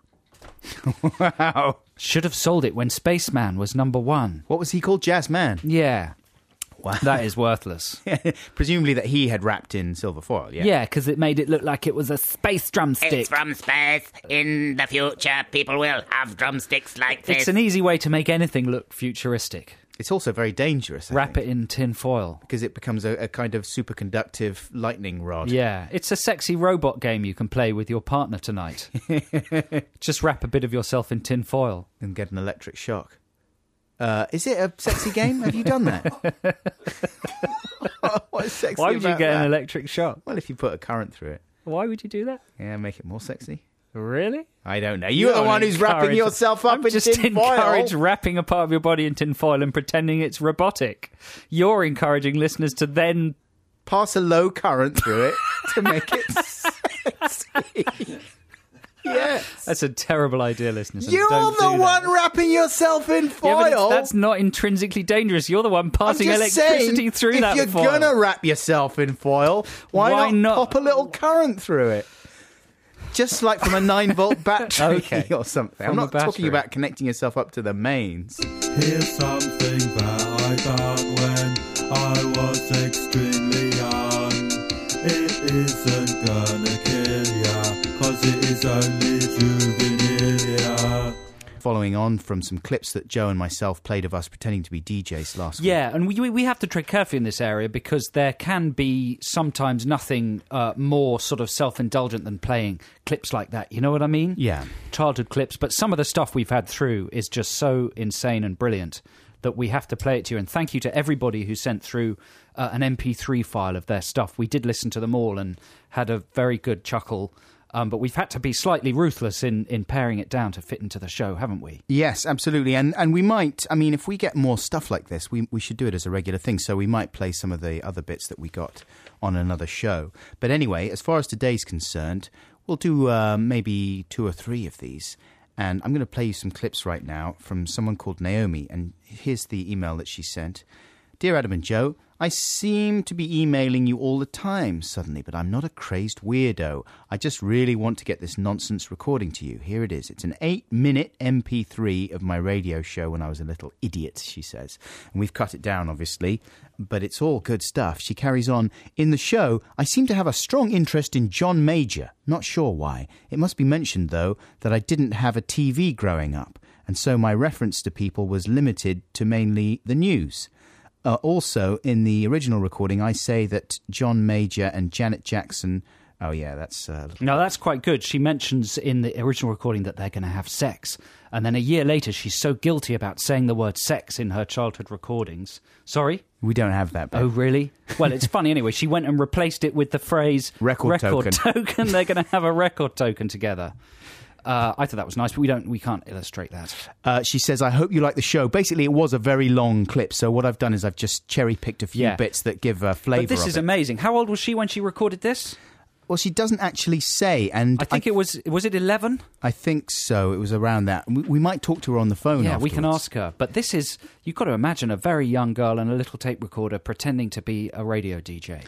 Wow. Should have sold it when Spaceman was number 1. What was he called? Jazz Man? Yeah. Wow. That is worthless. Presumably that he had wrapped in silver foil, yeah? Yeah, because it made it look like it was a space drumstick. It's from space. In the future, people will have drumsticks like this. It's an easy way to make anything look futuristic. It's also very dangerous, I Wrap think, it in tin foil. because it becomes a kind of superconductive lightning rod. Yeah, it's a sexy robot game you can play with your partner tonight. Just wrap a bit of yourself in tin foil. And get an electric shock. Is it a sexy game? Have you done that? What is sexy Why would you about get that? an electric shock? Well, if you put a current through it. Why would you do that? Yeah, make it more sexy. Really? I don't know. You're the one who's wrapping yourself up in just tin foil. encourage wrapping a part of your body in tin foil and pretending it's robotic. You're encouraging listeners to then... Pass a low current through it to make it sexy. Yes. That's a terrible idea, listeners. and You're don't the do one that. wrapping yourself in Yeah, foil. but that's not intrinsically dangerous. You're the one I'm passing just electricity saying, through that if foil. you're going to wrap yourself in foil, why not pop a little current through it? Just like from a 9-volt battery Okay. or something. I'm From a not talking battery. about connecting yourself up to the mains. Here's something that I done when I was extremely young. It isn't gonna kill ya, 'cause it is only juvenilia. Following on from some clips that Joe and myself played of us pretending to be DJs last week. Yeah, and we have to tread carefully in this area because there can be sometimes nothing more sort of self-indulgent than playing clips like that. You know what I mean? Yeah. Childhood clips. But some of the stuff we've had through is just so insane and brilliant that we have to play it to you. And thank you to everybody who sent through an MP3 file of their stuff. We did listen to them all and had a very good chuckle. But we've had to be slightly ruthless in paring it down to fit into the show, haven't we? Yes, absolutely. And we might, I mean, if we get more stuff like this, we should do it as a regular thing. So we might play some of the other bits that we got on another show. But anyway, as far as today's concerned, we'll do maybe 2 or 3 of these. And I'm going to play you some clips right now from someone called Naomi. And here's the email that she sent. Dear Adam and Joe, I seem to be emailing you all the time suddenly, but I'm not a crazed weirdo. I just really want to get this nonsense recording to you. Here it is. It's an 8-minute MP3 of my radio show when I was a little idiot, she says. And we've cut it down, obviously, but it's all good stuff. She carries on. In the show, I seem to have a strong interest in John Major. Not sure why. It must be mentioned, though, that I didn't have a TV growing up, and so my reference to people was limited to mainly the news. Also, in the original recording, I say that John Major and Janet Jackson... Oh, yeah, that's... No, that's quite good. She mentions in the original recording that they're going to have sex. And then a year later, she's so guilty about saying the word sex in her childhood recordings. Sorry? We don't have that bit. Oh, really? Well, it's funny anyway. She went and replaced it with the phrase... Record token. They're going to have a record token together. I thought that was nice, but we can't illustrate that. She says, I hope you like the show. Basically, it was a very long clip, so what I've done is I've just cherry-picked a few bits that give flavour. But this is amazing. How old was she when she recorded this? Well, she doesn't actually say, and I think it was it 11? I think so. It was around that. We might talk to her on the phone afterwards. We can ask her. But this is, you've got to imagine a very young girl and a little tape recorder pretending to be a radio DJ.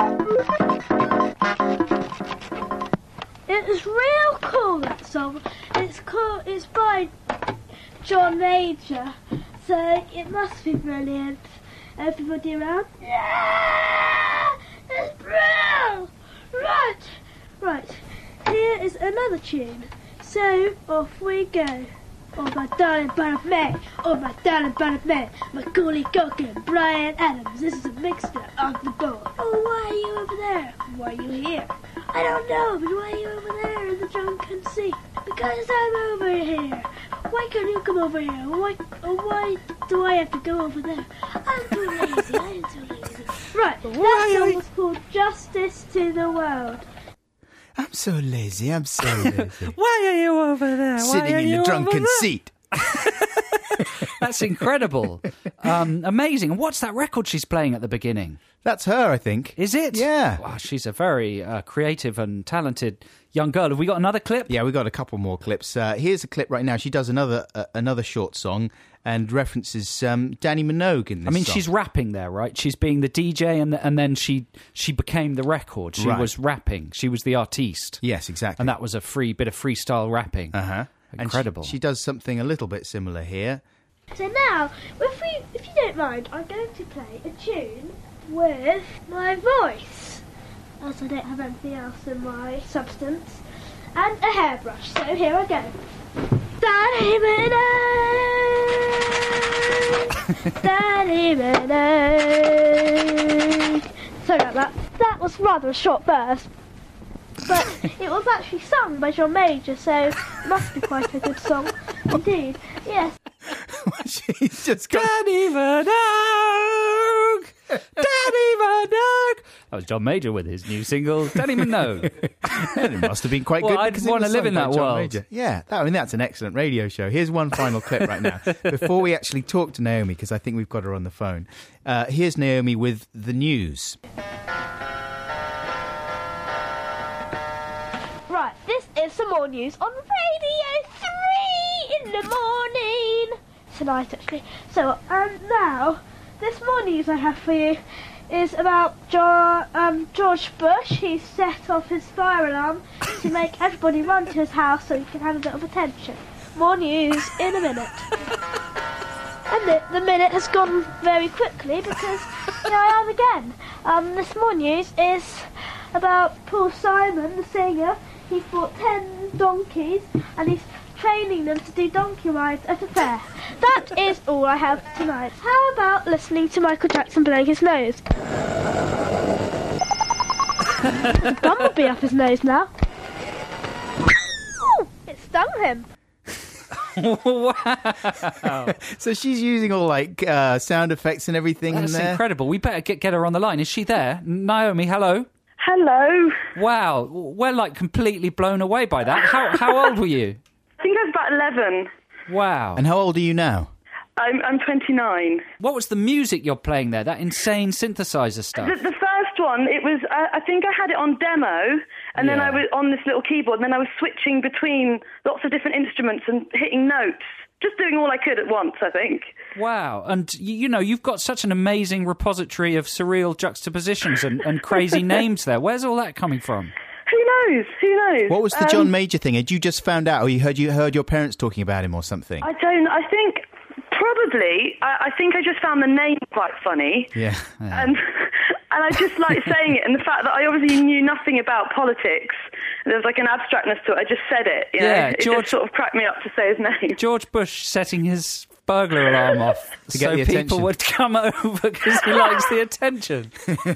It was real cool, that song. It's cool. It's by John Major, so it must be brilliant. Everybody around? Yeah! It's brilliant! Right. Here is another tune. So off we go. Oh my darling Bernard May, oh my darling Bernard May, Macaulay Culkin, Brian Adams. This is a mixture of the both. Oh, why are you over there? Why are you here? I don't know, but why are you over there in the drunken seat? Because I'm over here. Why can't you come over here? Why do I have to go over there? I'm too lazy. I'm too lazy. Right, that song was called Justice to the World. I'm so lazy. Why are you over there? Sitting in the drunken seat. That's incredible. Amazing. And what's that record she's playing at the beginning? That's her, I think. Is it? Yeah. Wow, she's a very creative and talented young girl. Have we got another clip? Yeah, we got a couple more clips. Here's a clip right now. She does another short song and references Danny Minogue in this song. She's rapping there, right? She's being the DJ and then she became the record. She was rapping. She was the artiste. Yes, exactly. And that was a bit of freestyle rapping. Uh-huh. Incredible. And she does something a little bit similar here. So now, if you don't mind, I'm going to play a tune with my voice, as I don't have anything else in my substance, and a hairbrush. So here I go. Danny Minogue. Sorry about that. That was rather a short burst, but it was actually sung by John Major, so it must be quite a good song indeed. Yes. She's just got... Danny Minogue! Danny Minogue! That was John Major with his new single, Danny Minogue. And it must have been quite good. I'd want to live in that world. Major. Yeah, that's an excellent radio show. Here's one final clip right now. Before we actually talk to Naomi, because I think we've got her on the phone. Here's Naomi with the news. Right, this is some more news on Radio 3 in the morning. Tonight, actually. So, now, this more news I have for you is about George Bush. He set off his fire alarm to make everybody run to his house so he can have a bit of attention. More news in a minute. And the minute has gone very quickly because here I am again. This more news is about Paul Simon, the singer. He's bought 10 donkeys and he's training them to do donkey rides at a fair. That is all I have tonight. How about listening to Michael Jackson blowing his nose? The bumblebee up his nose now. Ooh, it stung him. Wow. So she's using all sound effects and everything That's in there. incredible. We better get her on the line. Is she there? Naomi, hello. Hello. Wow. We're completely blown away by that. How old were you? I think I was about 11. Wow. And how old are you now? I'm 29. What was the music you're playing there? That insane synthesizer stuff? The first one, it was, I think I had it on demo, and then I was on this little keyboard, and then I was switching between lots of different instruments and hitting notes. Just doing all I could at once, I think. Wow. And, you've got such an amazing repository of surreal juxtapositions and crazy names there. Where's all that coming from? Who knows? What was the John Major thing? Had you just found out, or you heard your parents talking about him or something? I think probably, I think I just found the name quite funny. Yeah. And I just like saying it, and the fact that I obviously knew nothing about politics, there was an abstractness to it. I just said it. You know? It just sort of cracked me up to say his name. George Bush setting his burglar alarm off to get the attention. People would come over because he likes the attention.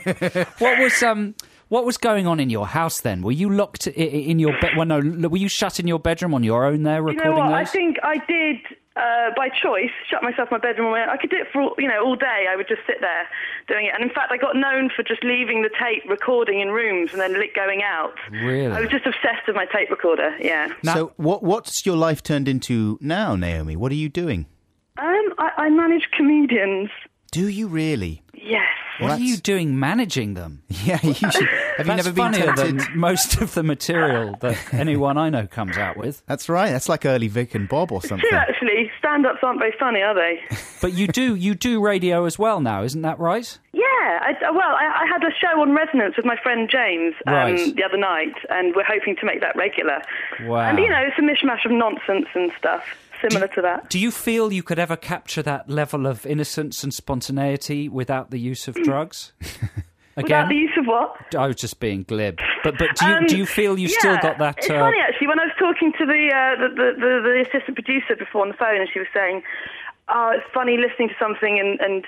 What was going on in your house then? Were you locked in your bed? Well, no. Were you shut in your bedroom on your own there recording You know what? those? I think I did by choice, shut myself in my bedroom. I could do it for all day. I would just sit there doing it. And in fact, I got known for just leaving the tape recording in rooms and then going out. Really? I was just obsessed with my tape recorder. Yeah. So what's your life turned into now, Naomi? What are you doing? I manage comedians. Do you really? Yes. What are you doing managing them? Yeah, you should. Have you never been funnier tempted? than most of the material that anyone I know comes out with. That's right. That's like early Vic and Bob or something. True, actually. Stand-ups aren't very funny, are they? But you do radio as well now, isn't that right? Yeah. I had a show on Resonance with my friend James the other night, and we're hoping to make that regular. Wow. And, it's a mishmash of nonsense and stuff. Similar to that. Do you feel you could ever capture that level of innocence and spontaneity without the use of drugs? Again? Without the use of what? I was just being glib. But do you feel you've still got that... It's funny, actually. When I was talking to the assistant producer before on the phone, and she was saying, it's funny listening to something and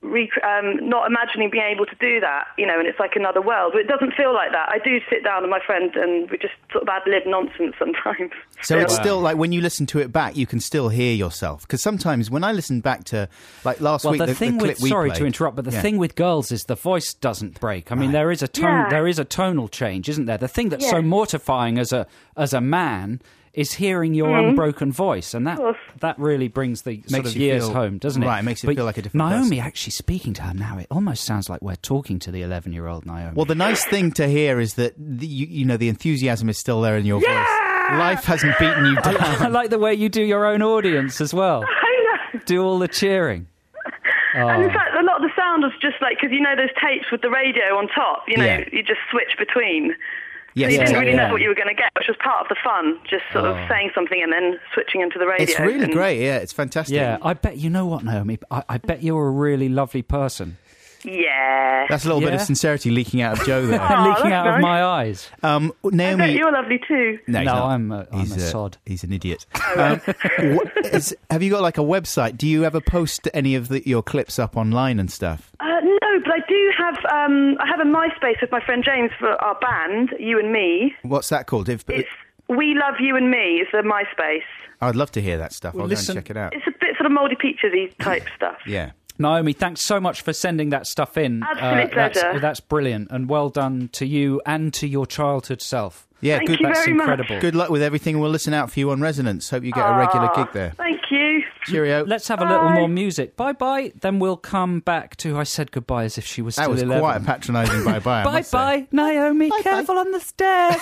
not imagining being able to do that, and it's like another world. But it doesn't feel like that. I do sit down with my friend and we just sort of ad-lib nonsense sometimes. So it's still like when you listen to it back, you can still hear yourself. Because sometimes when I listen back to, like last week, the clip we sorry played, to interrupt, but the thing with girls is the voice doesn't break. I mean, there is a tonal change, isn't there? The thing that's so mortifying as a man is hearing your unbroken voice, and that really brings the sort of years home, doesn't it? Right, it makes you feel like a different Naomi, person. actually speaking to her now, it almost sounds like we're talking to the 11-year-old Naomi. Well, the nice thing to hear is that the enthusiasm is still there in your voice. Life hasn't beaten you down. I like the way you do your own audience as well. I know. Do all the cheering. And in fact, a lot of the sound was just like, because those tapes with the radio on top, you just switch between. Yes, so you didn't really know what you were going to get, which was part of the fun, just sort of saying something and then switching into the radio. It's really great, yeah, it's fantastic. Yeah, I bet, you know what, Naomi, I bet you're a really lovely person. Yeah. That's a little bit of sincerity leaking out of Joe there. Leaking out of my eyes. Naomi, I bet you're lovely too. No, I'm a sod. He's an idiot. Have you got like a website? Do you ever post any of your clips up online and stuff? No, but I do have. I have a MySpace with my friend James for our band, You and Me. What's that called? It's We Love You and Me. Is the MySpace. I'd love to hear that stuff. I'll go and check it out. It's a bit sort of Mouldy Peaches-y type stuff. Yeah. Naomi, thanks so much for sending that stuff in. Absolute pleasure. That's brilliant, and well done to you and to your childhood self. Yeah, Thank you that's very incredible. much. Good luck with everything. We'll listen out for you on Resonance. Hope you get a regular gig there. Thank you. Cheerio. Let's have a little more music. Bye-bye. Then we'll come back to I Said Goodbye as if she was still 11. That was quite a patronising bye-bye, I must say. Bye-bye, Naomi. Bye-bye. Careful on the stairs.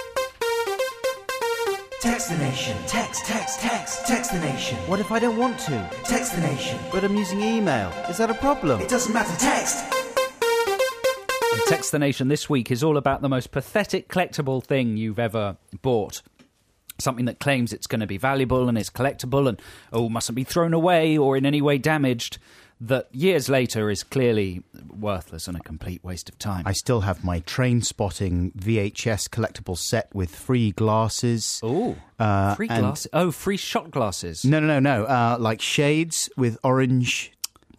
Text the nation. Text the nation. What if I don't want to? Text the nation. But I'm using email. Is that a problem? It doesn't matter. Text. And Text the Nation this week is all about the most pathetic collectible thing you've ever bought. Something that claims it's going to be valuable and is collectible and, mustn't be thrown away or in any way damaged, that years later is clearly worthless and a complete waste of time. I still have my Train Spotting VHS collectible set with free glasses. Free glasses? Free shot glasses. No. Like shades with orange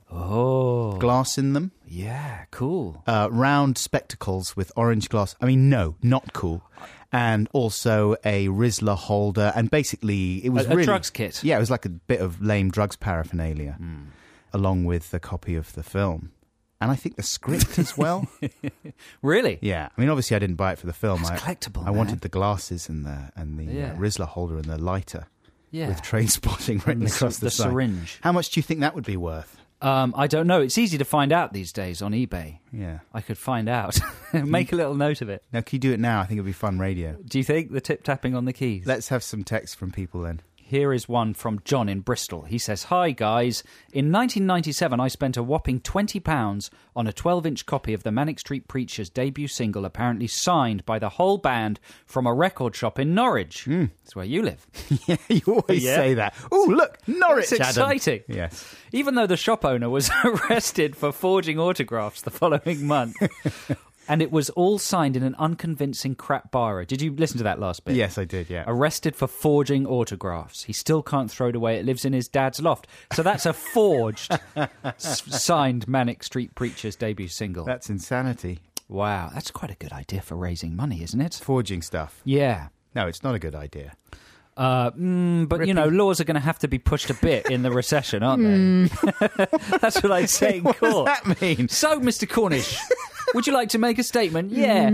glass in them. Yeah, cool. Round spectacles with orange glass. I mean, no, not cool. And also a Rizla holder. And basically, it was a drugs kit. Yeah, it was like a bit of lame drugs paraphernalia, along with the copy of the film. And I think the script as well. Really? Yeah. I mean, obviously, I didn't buy it for the film. It's collectible, I wanted the glasses and the Rizla holder and the lighter with Train Spotting written across the side. Syringe. How much do you think that would be worth? I don't know. It's easy to find out these days on eBay. Yeah. I could find out. Make a little note of it. Now, can you do it now? I think it'd be fun radio. Do you think? The tip-tapping on the keys? Let's have some text from people then. Here is one from John in Bristol. He says, "Hi guys, in 1997 I spent a whopping £20 on a 12-inch copy of the Manic Street Preachers' debut single, apparently signed by the whole band from a record shop in Norwich." That's where you live. Yeah, you always say that. Oh, look, Norwich, It's Adam. exciting. Yes. Even though the shop owner was arrested for forging autographs the following month. And it was all signed in an unconvincing crap biro. Did you listen to that last bit? Yes, I did, yeah. Arrested for forging autographs. He still can't throw it away. It lives in his dad's loft. So that's a forged, signed Manic Street Preachers' debut single. That's insanity. Wow, that's quite a good idea for raising money, isn't it? Forging stuff. Yeah. No, it's not a good idea. But, laws are going to have to be pushed a bit in the recession, aren't they? That's what I say in court. What does that mean? So, Mr. Cornish, would you like to make a statement? Yeah.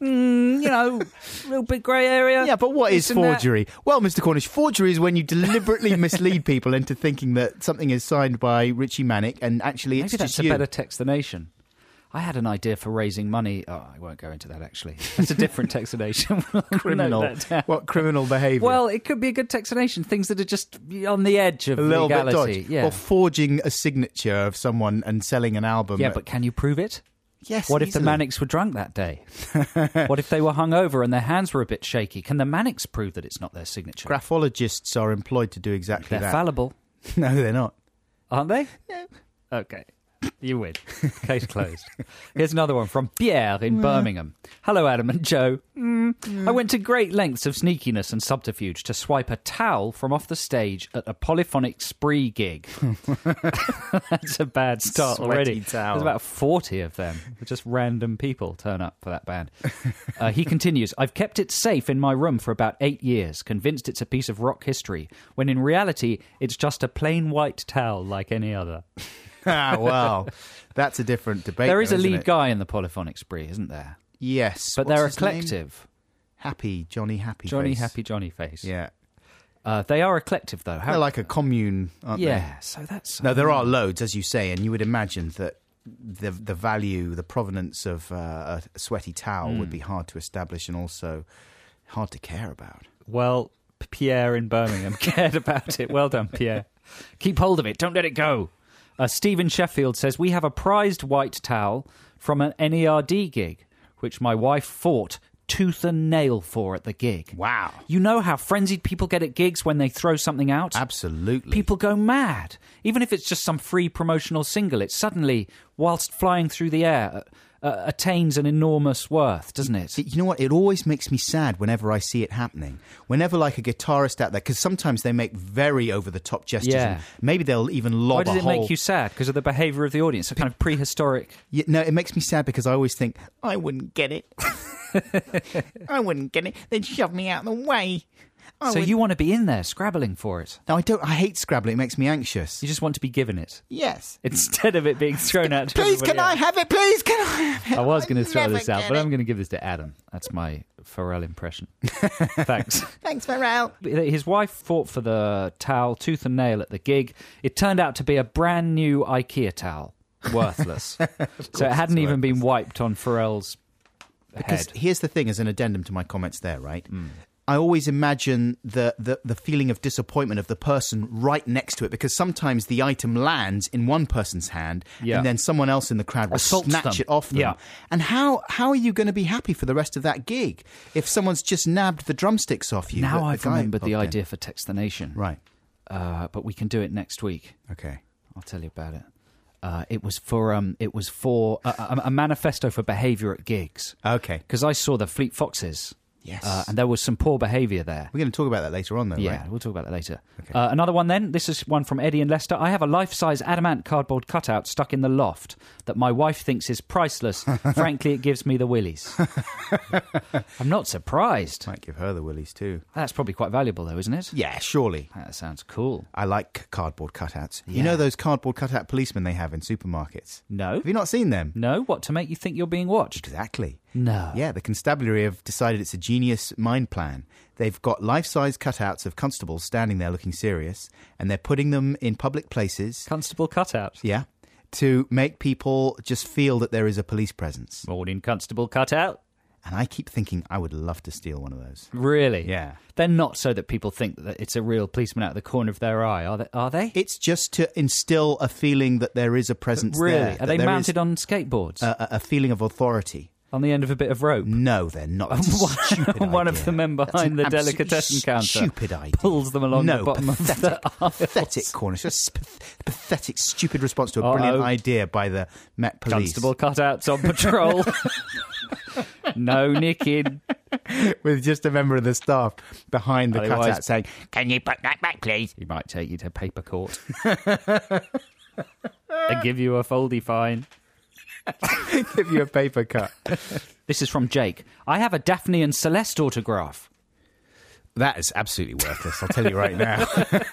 Real big grey area. Yeah, but what is Isn't that- forgery? Well, Mr. Cornish, forgery is when you deliberately mislead people into thinking that something is signed by Richie Manick and actually it's Maybe that's just a you. better textination. I had an idea for raising money. Oh, I won't go into that, actually. That's a different textination. Criminal. Note that down. What criminal behaviour? Well, it could be a good textination. Things that are just on the edge of a little legality. bit dodgy. Yeah. Or forging a signature of someone and selling an album. Yeah, but can you prove it? Yes, What if the easily. Manicks were drunk that day? What if they were hungover and their hands were a bit shaky? Can the Manicks prove that it's not their signature? Graphologists are employed to do exactly They're that. fallible, No, they're not. aren't they? Yeah. Okay. You win. Case closed. Here's another one from Pierre in Birmingham. Hello, Adam and Joe. I went to great lengths of sneakiness and subterfuge to swipe a towel from off the stage at a polyphonic spree gig. That's a bad start Sweaty already. towel. There's about 40 of them. Just random people turn up for that band. He continues, I've kept it safe in my room for about 8 years, convinced it's a piece of rock history, when in reality it's just a plain white towel like any other. Well, that's a different debate. There is though, a isn't lead it? guy in the polyphonic spree, isn't there? Yes. But What's they're a his name? collective. Happy, Johnny Happy Johnny Face. Happy Johnny Face. Yeah. They are a collective, though. They're like a commune, aren't they? Yeah, so that's... No, there are loads, as you say, and you would imagine that the value, the provenance of a sweaty towel would be hard to establish and also hard to care about. Well, Pierre in Birmingham cared about it. Well done, Pierre. Keep hold of it. Don't let it go. Stephen Sheffield says, we have a prized white towel from an NERD gig, which my wife fought tooth and nail for at the gig. Wow. You know how frenzied people get at gigs when they throw something out? Absolutely. People go mad. Even if it's just some free promotional single, it suddenly, whilst flying through the air, attains an enormous worth, doesn't it? You know what? It always makes me sad whenever I see it happening. Whenever, like, a guitarist out there, because sometimes they make very over-the-top gestures. Yeah. And maybe they'll even lob Why does a it whole... make you sad? Because of the behaviour of the audience, a kind of prehistoric... Yeah, no, it makes me sad because I always think, I wouldn't get it. I wouldn't get it. They'd shove me out of the way. So you want to be in there, scrabbling for it? No, I don't. I hate Scrabble. It makes me anxious. You just want to be given it? Yes. Instead of it being thrown out to Please, everybody can I else. have it? Please, can I have it? I was going to throw never this out, get but it. I'm going to give this to Adam. That's my Pharrell impression. Thanks. Thanks, Pharrell. His wife fought for the towel tooth and nail at the gig. It turned out to be a brand new IKEA towel. Worthless. So it hadn't even been wiped on Pharrell's Because head. here's the thing, as an addendum to my comments there, right? I always imagine the feeling of disappointment of the person right next to it, because sometimes the item lands in one person's hand and then someone else in the crowd will Assaults snatch them. it off them. Yeah. And how are you going to be happy for the rest of that gig if someone's just nabbed the drumsticks off you? Now the I've guy remembered the popped in? idea for Text the Nation. Right. But we can do it next week. Okay. I'll tell you about it. It was for a manifesto for behaviour at gigs. Okay. Because I saw the Fleet Foxes. Yes. And there was some poor behaviour there. We're going to talk about that later on, though, Yeah, right? we'll talk about that later. Okay. Another one then. This is one from Eddie in Leicester. I have a life-size adamant cardboard cutout stuck in the loft that my wife thinks is priceless. Frankly, it gives me the willies. I'm not surprised. Might give her the willies, too. That's probably quite valuable, though, isn't it? Yeah, surely. That sounds cool. I like cardboard cutouts. Yeah. You know those cardboard cutout policemen they have in supermarkets? No. Have you not seen them? No? What, to make you think you're being watched? Exactly. No. Yeah, the constabulary have decided it's a genius mind plan. They've got life-size cutouts of constables standing there looking serious, and they're putting them in public places. Constable cutout. Yeah, to make people just feel that there is a police presence. Morning, Constable cutout. And I keep thinking I would love to steal one of those. Really? Yeah. They're not so that people think that it's a real policeman out of the corner of their eye, are they? It's just to instill a feeling that there is a presence Really? there. Are they mounted on skateboards? A feeling of authority. On the end of a bit of rope? No, they're not. That's a stupid One idea. of the men That's behind an the absolutely delicatessen counter stupid idea. pulls them along the bottom pathetic, of the aisles. pathetic corner. It's just pathetic, stupid response to a brilliant idea by the Met Police. Constable cutouts on patrol. No nicking. With just a member of the staff behind the Otherwise- cutout saying, "Can you put that back, please?" He might take you to paper court. And give you a foldy fine. Give you a paper cut. This is from Jake. I have a Daphne and Celeste autograph. That is absolutely worthless, I'll tell you right now.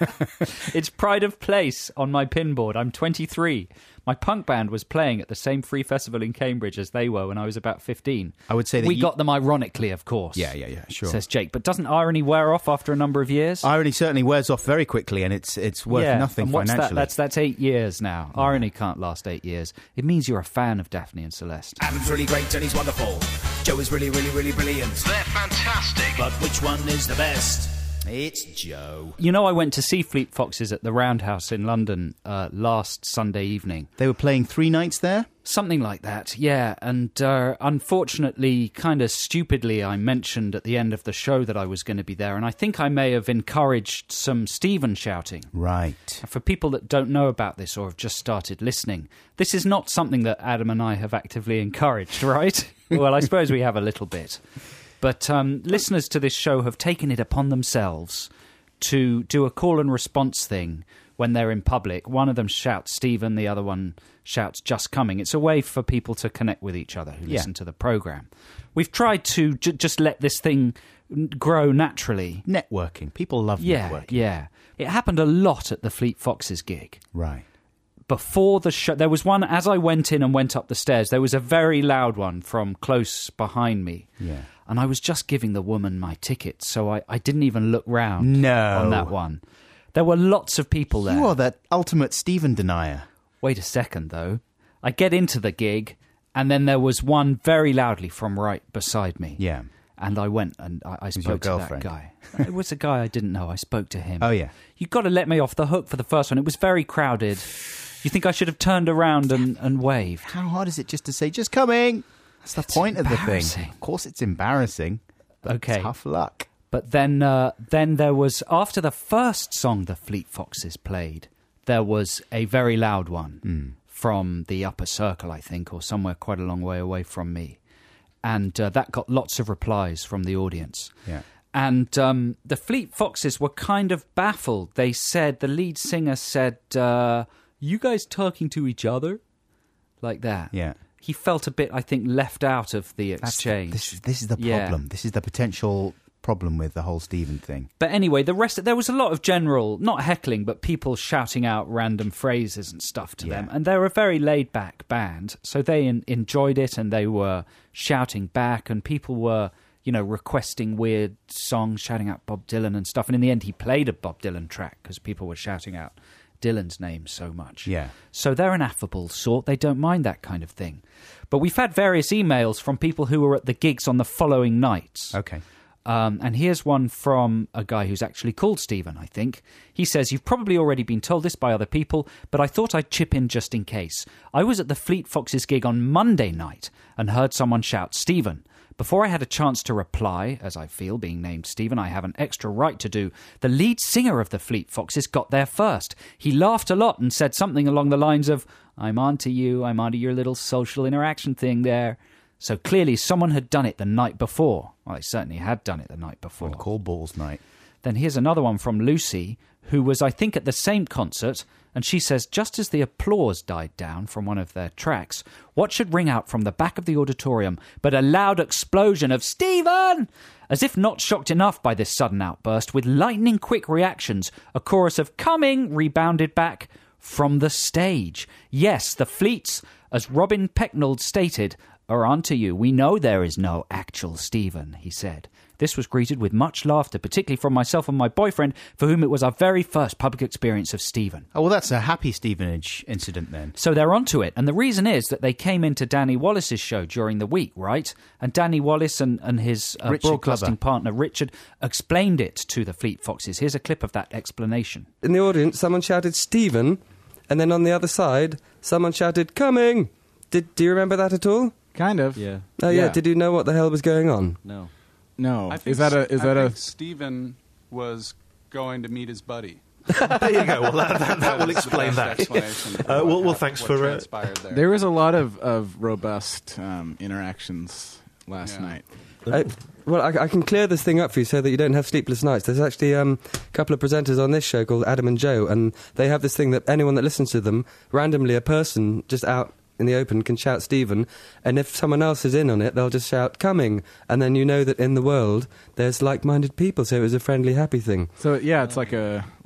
It's pride of place on my pinboard. I'm 23. My punk band was playing at the same free festival in Cambridge as they were when I was about 15. I would say that we got them ironically, of course. Yeah, sure. Says Jake. But doesn't irony wear off after a number of years? Irony certainly wears off very quickly, and it's worth nothing and what's financially. That's 8 years now. Yeah. Irony can't last 8 years. It means you're a fan of Daphne and Celeste. Adam's really great and he's wonderful. Joe is really, really, really brilliant. They're fantastic. But which one is the best? It's Joe. You know, I went to see Fleet Foxes at the Roundhouse in London last Sunday evening. They were playing 3 nights there? Something like that, yeah. And unfortunately, kind of stupidly, I mentioned at the end of the show that I was going to be there. And I think I may have encouraged some Stephen shouting. Right. For people that don't know about this or have just started listening, this is not something that Adam and I have actively encouraged, right? Well, I suppose we have a little bit. But listeners to this show have taken it upon themselves to do a call and response thing when they're in public. One of them shouts Stephen, the other one shouts just coming. It's a way for people to connect with each other who listen to the programme. We've tried to just let this thing grow naturally. Networking. People love networking. Yeah. It happened a lot at the Fleet Foxes gig. Right. Before the show, there was one, as I went in and went up the stairs, there was a very loud one from close behind me. Yeah. And I was just giving the woman my ticket, so I didn't even look round on that one. There were lots of people there. You are that ultimate Stephen denier. Wait a second, though. I get into the gig, and then there was one very loudly from right beside me. Yeah. And I went and I spoke to that guy. It was a guy I didn't know. I spoke to him. Oh, yeah. You've got to let me off the hook for the first one. It was very crowded. You think I should have turned around and waved? How hard is it just to say, just coming? That's the point of the thing. Of course it's embarrassing. Okay. Tough luck. But then there was, after the first song the Fleet Foxes played, there was a very loud one from the upper circle, I think, or somewhere quite a long way away from me. And that got lots of replies from the audience. Yeah. And the Fleet Foxes were kind of baffled. They said, the lead singer said, you guys talking to each other? Like that. Yeah. He felt a bit, I think, left out of the exchange. This is the problem. Yeah. This is the potential problem with the whole Stephen thing. But anyway, there was a lot of general, not heckling, but people shouting out random phrases and stuff to them. And they're a very laid-back band, so they enjoyed it and they were shouting back and people were, requesting weird songs, shouting out Bob Dylan and stuff. And in the end, he played a Bob Dylan track because people were shouting out Dylan's name so much. Yeah. So they're an affable sort. They don't mind that kind of thing. But we've had various emails from people who were at the gigs on the following nights. Okay. And here's one from a guy who's actually called Stephen, I think. He says, you've probably already been told this by other people, but I thought I'd chip in just in case. I was at the Fleet Foxes gig on Monday night and heard someone shout, Stephen. Before I had a chance to reply, as I feel being named Stephen, I have an extra right to do, the lead singer of the Fleet Foxes got there first. He laughed a lot and said something along the lines of, I'm onto you, I'm onto your little social interaction thing there. So clearly someone had done it the night before. Well, they certainly had done it the night before. On Call Balls night. Then here's another one from Lucy, who was, I think, at the same concert, and she says, just as the applause died down from one of their tracks, what should ring out from the back of the auditorium but a loud explosion of Stephen? As if not shocked enough by this sudden outburst, with lightning-quick reactions, a chorus of coming rebounded back from the stage. Yes, the Fleets, as Robin Pecknold stated, are onto you. We know there is no actual Stephen, he said. This was greeted with much laughter, particularly from myself and my boyfriend, for whom it was our very first public experience of Stephen. Oh, well, that's a happy Stevenage incident then. So they're onto it. And the reason is that they came into Danny Wallace's show during the week, right? And Danny Wallace and his broadcasting partner, Richard, explained it to the Fleet Foxes. Here's a clip of that explanation. In the audience, someone shouted, Stephen, and then on the other side, someone shouted, coming! Do you remember that at all? Kind of. Yeah. Oh, yeah. Did you know what the hell was going on? No. I think Stephen was going to meet his buddy. There you go. Well, that will explain that. Well, thanks for there was a lot of robust interactions last night. I can clear this thing up for you so that you don't have sleepless nights. There's actually a couple of presenters on this show called Adam and Joe, and they have this thing that anyone that listens to them, randomly a person just out in the open can shout Stephen, and if someone else is in on it, they'll just shout coming, and then you know that in the world there's like-minded people, so it was a friendly, happy thing. So yeah, it's like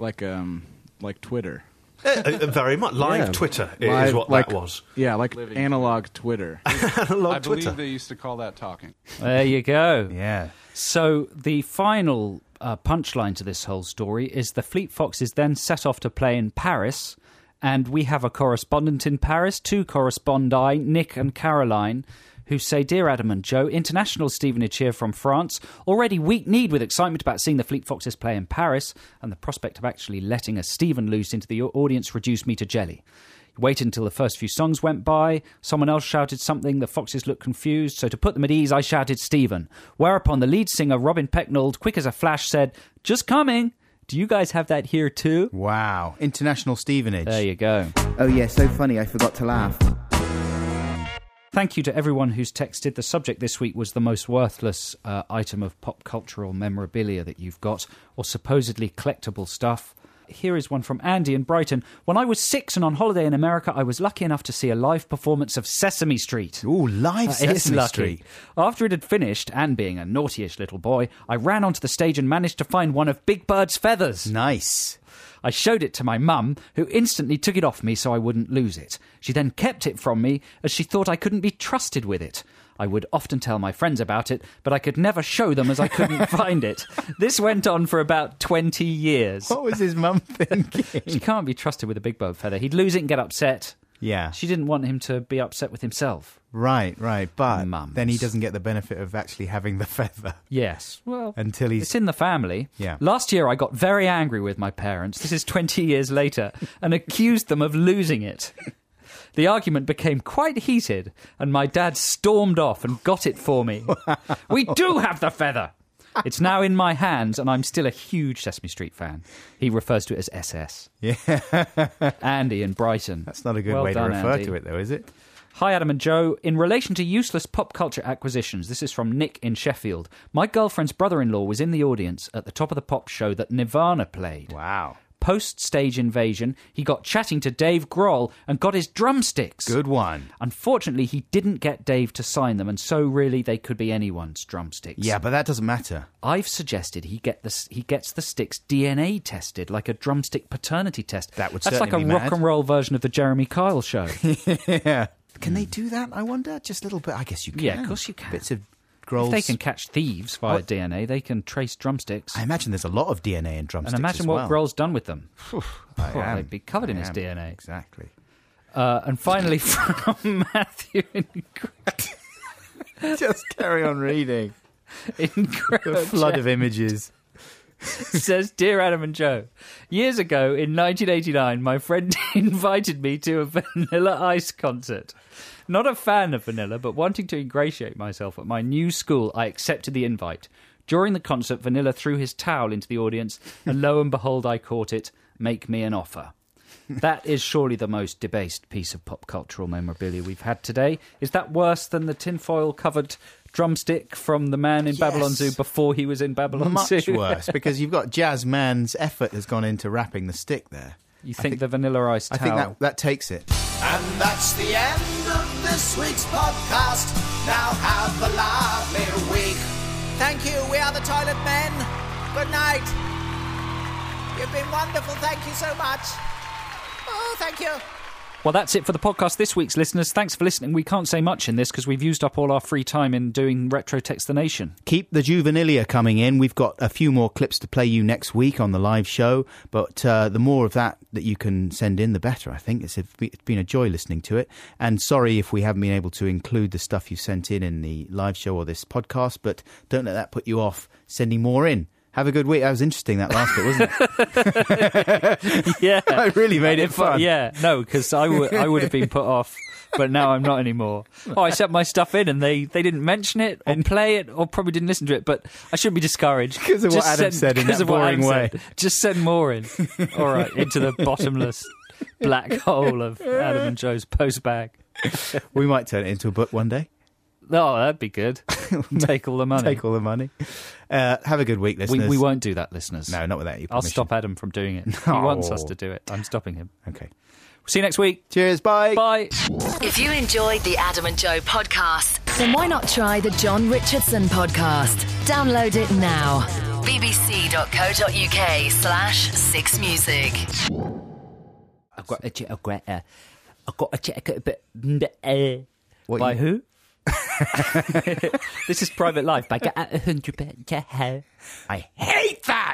Twitter. Very much. Live Twitter is what that was. Yeah, like analog Twitter. I believe they used to call that talking. There you go. Yeah. So the final punchline to this whole story is the Fleet Foxes then set off to play in Paris, and we have a correspondent in Paris, 2 correspondi, Nick and Caroline, who say, Dear Adam and Joe, international Stevenage here from France, already weak-kneed with excitement about seeing the Fleet Foxes play in Paris, and the prospect of actually letting a Stephen loose into the audience reduced me to jelly. Waited until the first few songs went by, someone else shouted something, the Foxes looked confused, so to put them at ease, I shouted Stephen. Whereupon the lead singer, Robin Pecknold, quick as a flash, said, Just coming! Do you guys have that here too? Wow. International Stevenage. There you go. Oh yeah, so funny, I forgot to laugh. Thank you to everyone who's texted. The subject this week was the most worthless item of pop cultural memorabilia that you've got, or supposedly collectible stuff. Here is one from Andy in Brighton. When I was 6 and on holiday in America, I was lucky enough to see a live performance of Sesame Street. Ooh, live Sesame Street. After it had finished, and being a naughty-ish little boy, I ran onto the stage and managed to find one of Big Bird's feathers. Nice. I showed it to my mum, who instantly took it off me so I wouldn't lose it. She then kept it from me, as she thought I couldn't be trusted with it. I would often tell my friends about it, but I could never show them as I couldn't find it. This went on for about 20 years. What was his mum thinking? She can't be trusted with a Big Bird feather. He'd lose it and get upset. Yeah. She didn't want him to be upset with himself. Right. But Mums. then he doesn't get the benefit of actually having the feather. Yes. Well, until it's in the family. Yeah. Last year I got very angry with my parents, this is 20 years later, and accused them of losing it. The argument became quite heated, and my dad stormed off and got it for me. We do have the feather! It's now in my hands, and I'm still a huge Sesame Street fan. He refers to it as SS. Yeah. Andy in Brighton. That's not a good Well way done, to refer Andy. to it, though, is it? Hi, Adam and Joe. In relation to useless pop culture acquisitions, this is from Nick in Sheffield. My girlfriend's brother-in-law was in the audience at the Top of the Pop show that Nirvana played. Wow. Post-stage invasion, he got chatting to Dave Grohl and got his drumsticks. Good one. Unfortunately, he didn't get Dave to sign them, and so really they could be anyone's drumsticks. Yeah, but that doesn't matter. I've suggested he gets the sticks DNA tested, like a drumstick paternity test. That would That's certainly like a be rock mad. and roll version of the Jeremy Kyle show. Yeah. Can they do that, I wonder? Just a little bit? I guess you can. Yeah, of course you can. Bits of Grohl's... If they can catch thieves via DNA, they can trace drumsticks. I imagine there's a lot of DNA in drumsticks. And imagine as what well. Grohl's done with them. They'd be covered in his DNA. Exactly. And finally, from Matthew in Just carry on reading. Incredible. The flood of images. Says, Dear Adam and Joe, years ago in 1989, my friend invited me to a Vanilla Ice concert. Not a fan of Vanilla, but wanting to ingratiate myself at my new school, I accepted the invite. During the concert, Vanilla threw his towel into the audience, and lo and behold, I caught it. Make me an offer. That is surely the most debased piece of pop cultural memorabilia we've had today. Is that worse than the tinfoil-covered drumstick from the man in Babylon Zoo before he was in Babylon Zoo? Much worse, because you've got Jazz Man's effort has gone into wrapping the stick there. You think the Vanilla Ice towel... I think that takes it. And that's the end of this week's podcast. Now have a lovely week. Thank you, we are the Toilet Men. Good night. You've been wonderful, thank you so much. Oh, thank you. Well, that's it for the podcast this week's listeners. Thanks for listening. We can't say much in this because we've used up all our free time in doing Retro Text the Nation. Keep the juvenilia coming in. We've got a few more clips to play you next week on the live show, but the more of that you can send in, the better, I think. It's been a joy listening to it. And sorry if we haven't been able to include the stuff you sent in the live show or this podcast, but don't let that put you off sending more in. Have a good week. That was interesting, that last bit, wasn't it? Yeah. I really made it fun. Yeah, no, because I would have been put off, but now I'm not anymore. Oh, I sent my stuff in and they didn't mention it or play it or probably didn't listen to it, but I shouldn't be discouraged. Because of what Adam said in that boring way. Just send more in. All right, into the bottomless black hole of Adam and Joe's post bag. We might turn it into a book one day. Oh, that'd be good. Take all the money. Take all the money. Have a good week, listeners. We won't do that, listeners. No, not without you. I'll stop Adam from doing it. He wants us to do it. I'm stopping him. Okay. See you next week. Cheers. Bye. Bye. If you enjoyed the Adam and Joe podcast, then why not try the John Richardson podcast? Download it now. bbc.co.uk/6music. I've got a check, but by who? This is Private Life by 100%. I hate that.